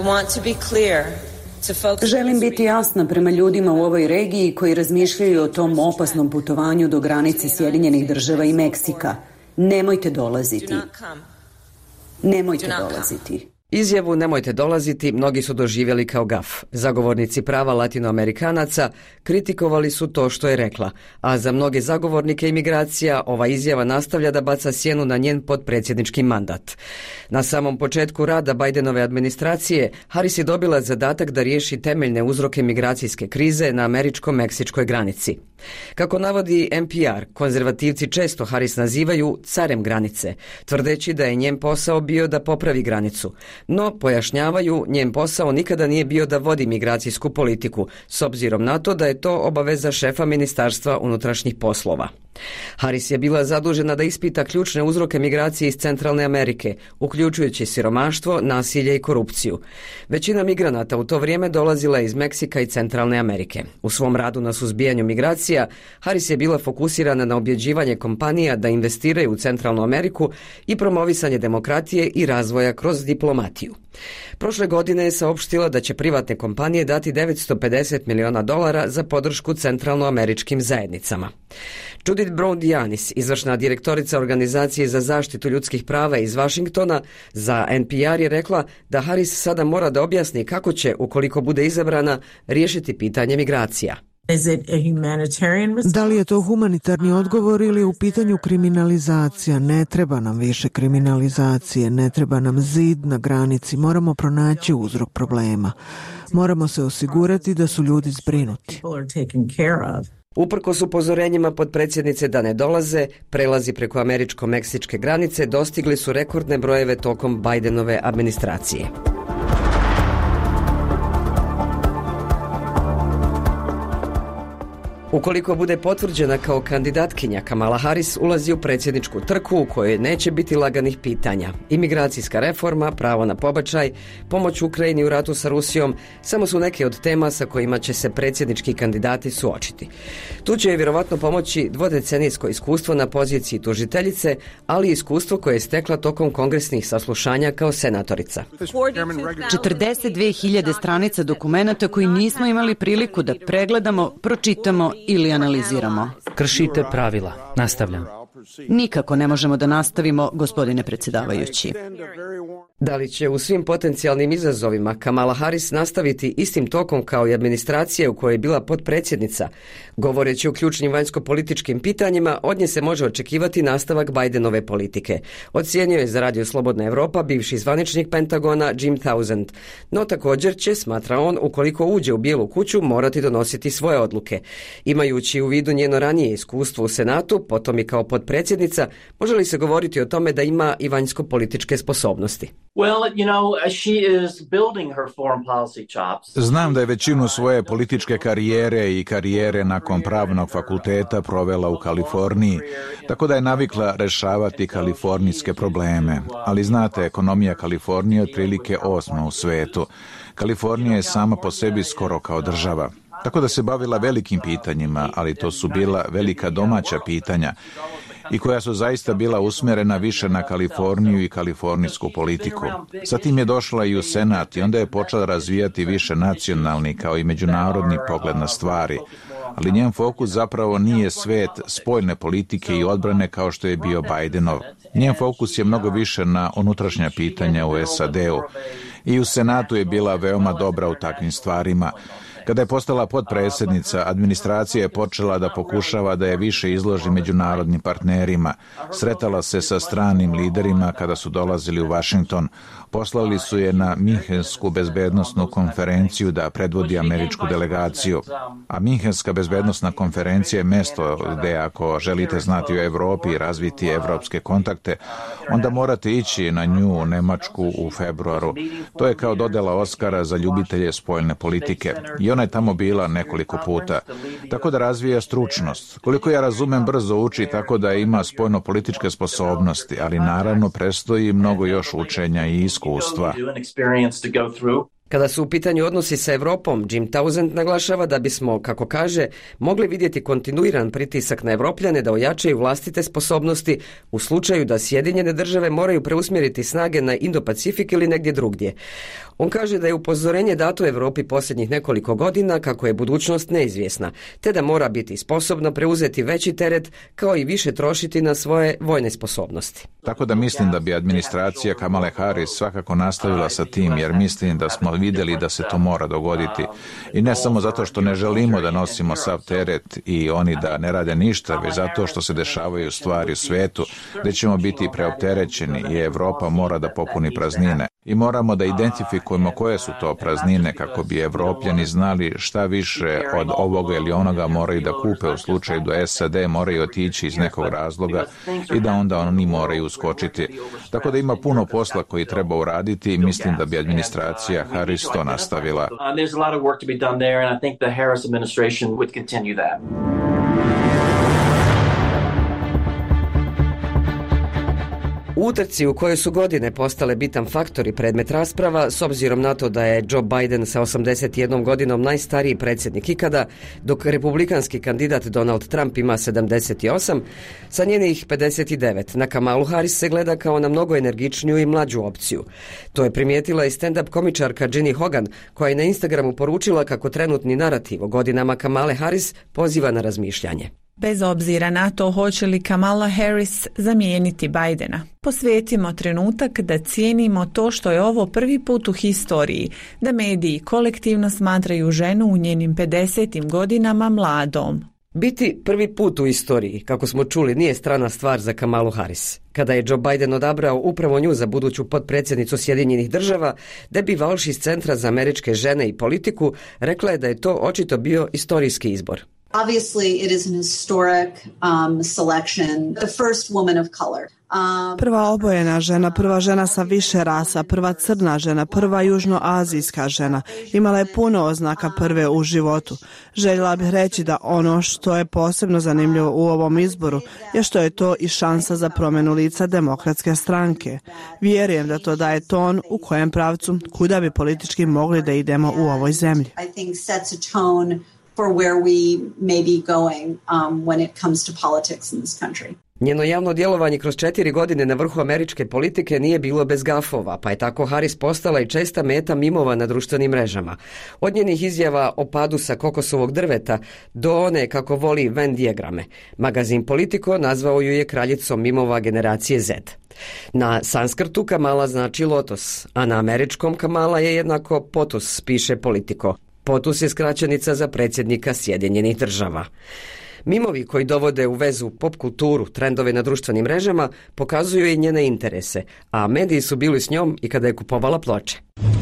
Želim biti jasna prema ljudima u ovoj regiji koji razmišljaju o tom opasnom putovanju do granice Sjedinjenih Država i Meksika. Nemojte dolaziti. Nemojte dolaziti. Izjavu "nemojte dolaziti" mnogi su doživjeli kao gaf. Zagovornici prava latinoamerikanaca kritikovali su to što je rekla, a za mnoge zagovornike imigracija ova izjava nastavlja da baca sjenu na njen potpredsjednički mandat. Na samom početku rada Bidenove administracije, Harris je dobila zadatak da riješi temeljne uzroke migracijske krize na američko-meksičkoj granici. Kako navodi N P R, konzervativci često Harris nazivaju carem granice, tvrdeći da je njen posao bio da popravi granicu. No, pojašnjavaju, njen posao nikada nije bio da vodi migracijsku politiku, s obzirom na to da je to obaveza šefa Ministarstva unutrašnjih poslova. Harris je bila zadužena da ispita ključne uzroke migracije iz Centralne Amerike, uključujući siromaštvo, nasilje i korupciju. Većina migranata u to vrijeme dolazila iz Meksika i Centralne Amerike. U svom radu na suzbijanju migracija, Harris je bila fokusirana na objeđivanje kompanija da investiraju u Centralnu Ameriku i promovisanje demokratije i razvoja kroz diplomatiju. Prošle godine je saopštila da će privatne kompanije dati devetsto pedeset miliona dolara za podršku centralnoameričkim zajednicama. Judith Brown-Dianis, izvršna direktorica Organizacije za zaštitu ljudskih prava iz Washingtona, za N P R je rekla da Harris sada mora da objasni kako će, ukoliko bude izabrana, riješiti pitanje migracija. Da li je to humanitarni odgovor ili je u pitanju kriminalizacija? Ne treba nam više kriminalizacije, ne treba nam zid na granici, moramo pronaći uzrok problema. Moramo se osigurati da su ljudi zbrinuti. Uprkos upozorenjima potpredsjednice da ne dolaze, prelazi preko američko-meksičke granice dostigli su rekordne brojeve tokom Bidenove administracije. Ukoliko bude potvrđena kao kandidatkinja, Kamala Harris ulazi u predsjedničku trku u kojoj neće biti laganih pitanja. Imigracijska reforma, pravo na pobačaj, pomoć Ukrajini u ratu sa Rusijom samo su neke od tema sa kojima će se predsjednički kandidati suočiti. Tu će je vjerovatno pomoći dvodecenijsko iskustvo na poziciji tužiteljice, ali i iskustvo koje je stekla tokom kongresnih saslušanja kao senatorica. četrdeset dve hiljade stranica dokumenata koji nismo imali priliku da pregledamo, pročitamo ili analiziramo. Kršite pravila. Nastavljam. Nikako ne možemo da nastavimo, gospodine predsjedavajući. Da li će u svim potencijalnim izazovima Kamala Harris nastaviti istim tokom kao i administracija u kojoj je bila potpredsjednica? Govoreći o ključnim vanjsko-političkim pitanjima, od nje se može očekivati nastavak Bidenove politike. Ocijenio je za Radio Slobodna Evropa bivši zvaničnik Pentagona Jim Townsend. No također će, smatra on, ukoliko uđe u Bijelu kuću, morati donositi svoje odluke. Imajući u vidu njeno ranije iskustvo u Senatu, potom i kao potpredsjednica, može li se govoriti o tome da ima i vanjsko-političke sposobnosti? Znam da je većinu svoje političke karijere i karijere nakon pravnog fakulteta provela u Kaliforniji, tako da je navikla rešavati kalifornijske probleme. Ali znate, ekonomija Kalifornije je otprilike osma u svetu. Kalifornija je sama po sebi skoro kao država. Tako da se bavila velikim pitanjima, ali to su bila velika domaća pitanja i koja su zaista bila usmjerena više na Kaliforniju i kalifornijsku politiku. Zatim je došla i u Senat i onda je počela razvijati više nacionalni kao i međunarodni pogled na stvari. Ali njen fokus zapravo nije svet spoljne politike i odbrane kao što je bio Bidenov. Njen fokus je mnogo više na unutrašnja pitanja u S A D-u. I u Senatu je bila veoma dobra u takvim stvarima. Kada je postala potpredsjednica, administracija je počela da pokušava da je više izloži međunarodnim partnerima. Sretala se sa stranim liderima kada su dolazili u Washington. Poslali su je na Minhensku bezbednosnu konferenciju da predvodi američku delegaciju. A Minhenska bezbednosna konferencija je mjesto gdje ako želite znati o Evropi i razviti evropske kontakte, onda morate ići na nju u Nemačku u februaru. To je kao dodjela Oskara za ljubitelje spoljne politike. I ona je tamo bila nekoliko puta. Tako da razvija stručnost. Koliko ja razumem, brzo uči tako da ima spoljno-političke sposobnosti, ali naravno predstoji mnogo još učenja i iskustva. Kada su u pitanju odnosi sa Evropom, Jim Townsend naglašava da bismo, kako kaže, mogli vidjeti kontinuiran pritisak na Evropljane da ojačaju vlastite sposobnosti u slučaju da Sjedinjene države moraju preusmjeriti snage na Indo-Pacifik ili negdje drugdje. On kaže da je upozorenje dato Evropi posljednjih nekoliko godina kako je budućnost neizvjesna, te da mora biti sposobna preuzeti veći teret kao i više trošiti na svoje vojne sposobnosti. Tako da mislim da bi administracija Kamale Harris svakako nastavila sa tim, jer mislim da smo vidjeli da se to mora dogoditi. I ne samo zato što ne želimo da nosimo sav teret i oni da ne rade ništa, već zato što se dešavaju stvari u svetu gdje ćemo biti preopterećeni i Evropa mora da popuni praznine. I moramo da identifikujemo koje su to praznine kako bi Evropljani znali šta više od ovoga ili onoga moraju da kupe u slučaju da S A D moraju otići iz nekog razloga i da onda oni moraju uskočiti. Tako da ima puno posla koji treba uraditi i mislim da bi administracija Harris to nastavila. U utrci u kojoj su godine postale bitan faktor i predmet rasprava, s obzirom na to da je Joe Biden sa osamdeset jednom godinom najstariji predsjednik ikada, dok republikanski kandidat Donald Trump ima sedamdeset osam, sa njenih pedeset devet na Kamalu Harris se gleda kao na mnogo energičniju i mlađu opciju. To je primijetila i stand-up komičarka Ginny Hogan, koja je na Instagramu poručila kako trenutni narativ o godinama Kamale Harris poziva na razmišljanje. Bez obzira na to hoće li Kamala Harris zamijeniti Bidena, posvetimo trenutak da cijenimo to što je ovo prvi put u historiji da mediji kolektivno smatraju ženu u njenim pedesetim godinama mladom. Biti prvi put u istoriji, kako smo čuli, nije strana stvar za Kamalu Harris. Kada je Joe Biden odabrao upravo nju za buduću potpredsjednicu Sjedinjenih država, Debbie Walsh iz Centra za američke žene i politiku rekla je da je to očito bio istorijski izbor. Obviously, it is an historic um, selection, the first woman of color. Um, prva obojena žena, prva žena sa više rasa, prva crna žena, prva južnoazijska žena. Imala je puno oznaka prve u životu. Željela bih reći da ono što je posebno zanimljivo u ovom izboru je što je to i šansa za promjenu lica demokratske stranke. Vjerujem da to daje ton u kojem pravcu kuda bi politički mogli da idemo u ovoj zemlji. I think sets a tone for where we may be going um, when it comes to politics in this country. Njeno javno djelovanje kroz četiri godine na vrhu američke politike nije bilo bez gafova, pa je tako Harris postala i česta meta mimova na društvenim mrežama. Od njenih izjava o padu sa kokosovog drveta do one kako voli Venn dijagrame. Magazin Politico nazvao ju je kraljicom mimova generacije Z. Na sanskrtu Kamala znači lotos, a na američkom Kamala je jednako potus, piše Politico. Potus je skraćenica za predsjednika Sjedinjenih država. Mimovi koji dovode u vezu pop kulturu, trendove na društvenim mrežama, pokazuju i njene interese, a mediji su bili s njom i kada je kupovala ploče.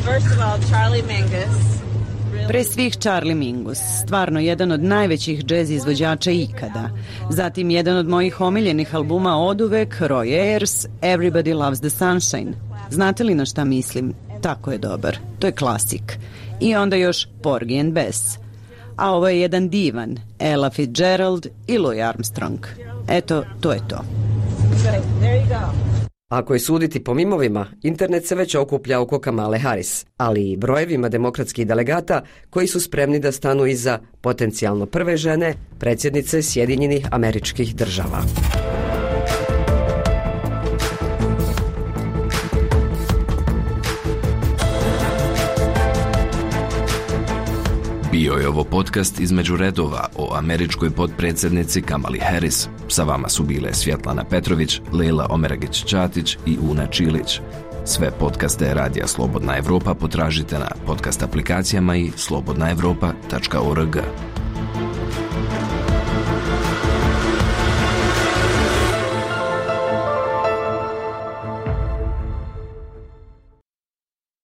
Pre svih Charlie Mingus, stvarno jedan od najvećih džez izvođača ikada. Zatim jedan od mojih omiljenih albuma oduvek, Roy Ayers, Everybody Loves the Sunshine. Znate li na šta mislim? Tako je dobar. To je klasik. I onda još Porgy and Bess. A ovo je jedan divan, Ella Fitzgerald i Louis Armstrong. Eto, to je to. Ako je suditi po mimovima, internet se već okuplja oko Kamale Harris, ali i brojevima demokratskih delegata koji su spremni da stanu iza potencijalno prve žene, predsjednice Sjedinjenih Američkih Država. Bio je ovo podcast Između redova o američkoj potpredsjednici Kamali Harris. Sa vama su bile Svjetlana Petrović, Lejla Omeragić-Čatić i Una Čilić. Sve podcaste Radija Slobodna Evropa potražite na podcast aplikacijama i slobodna evropa tačka org.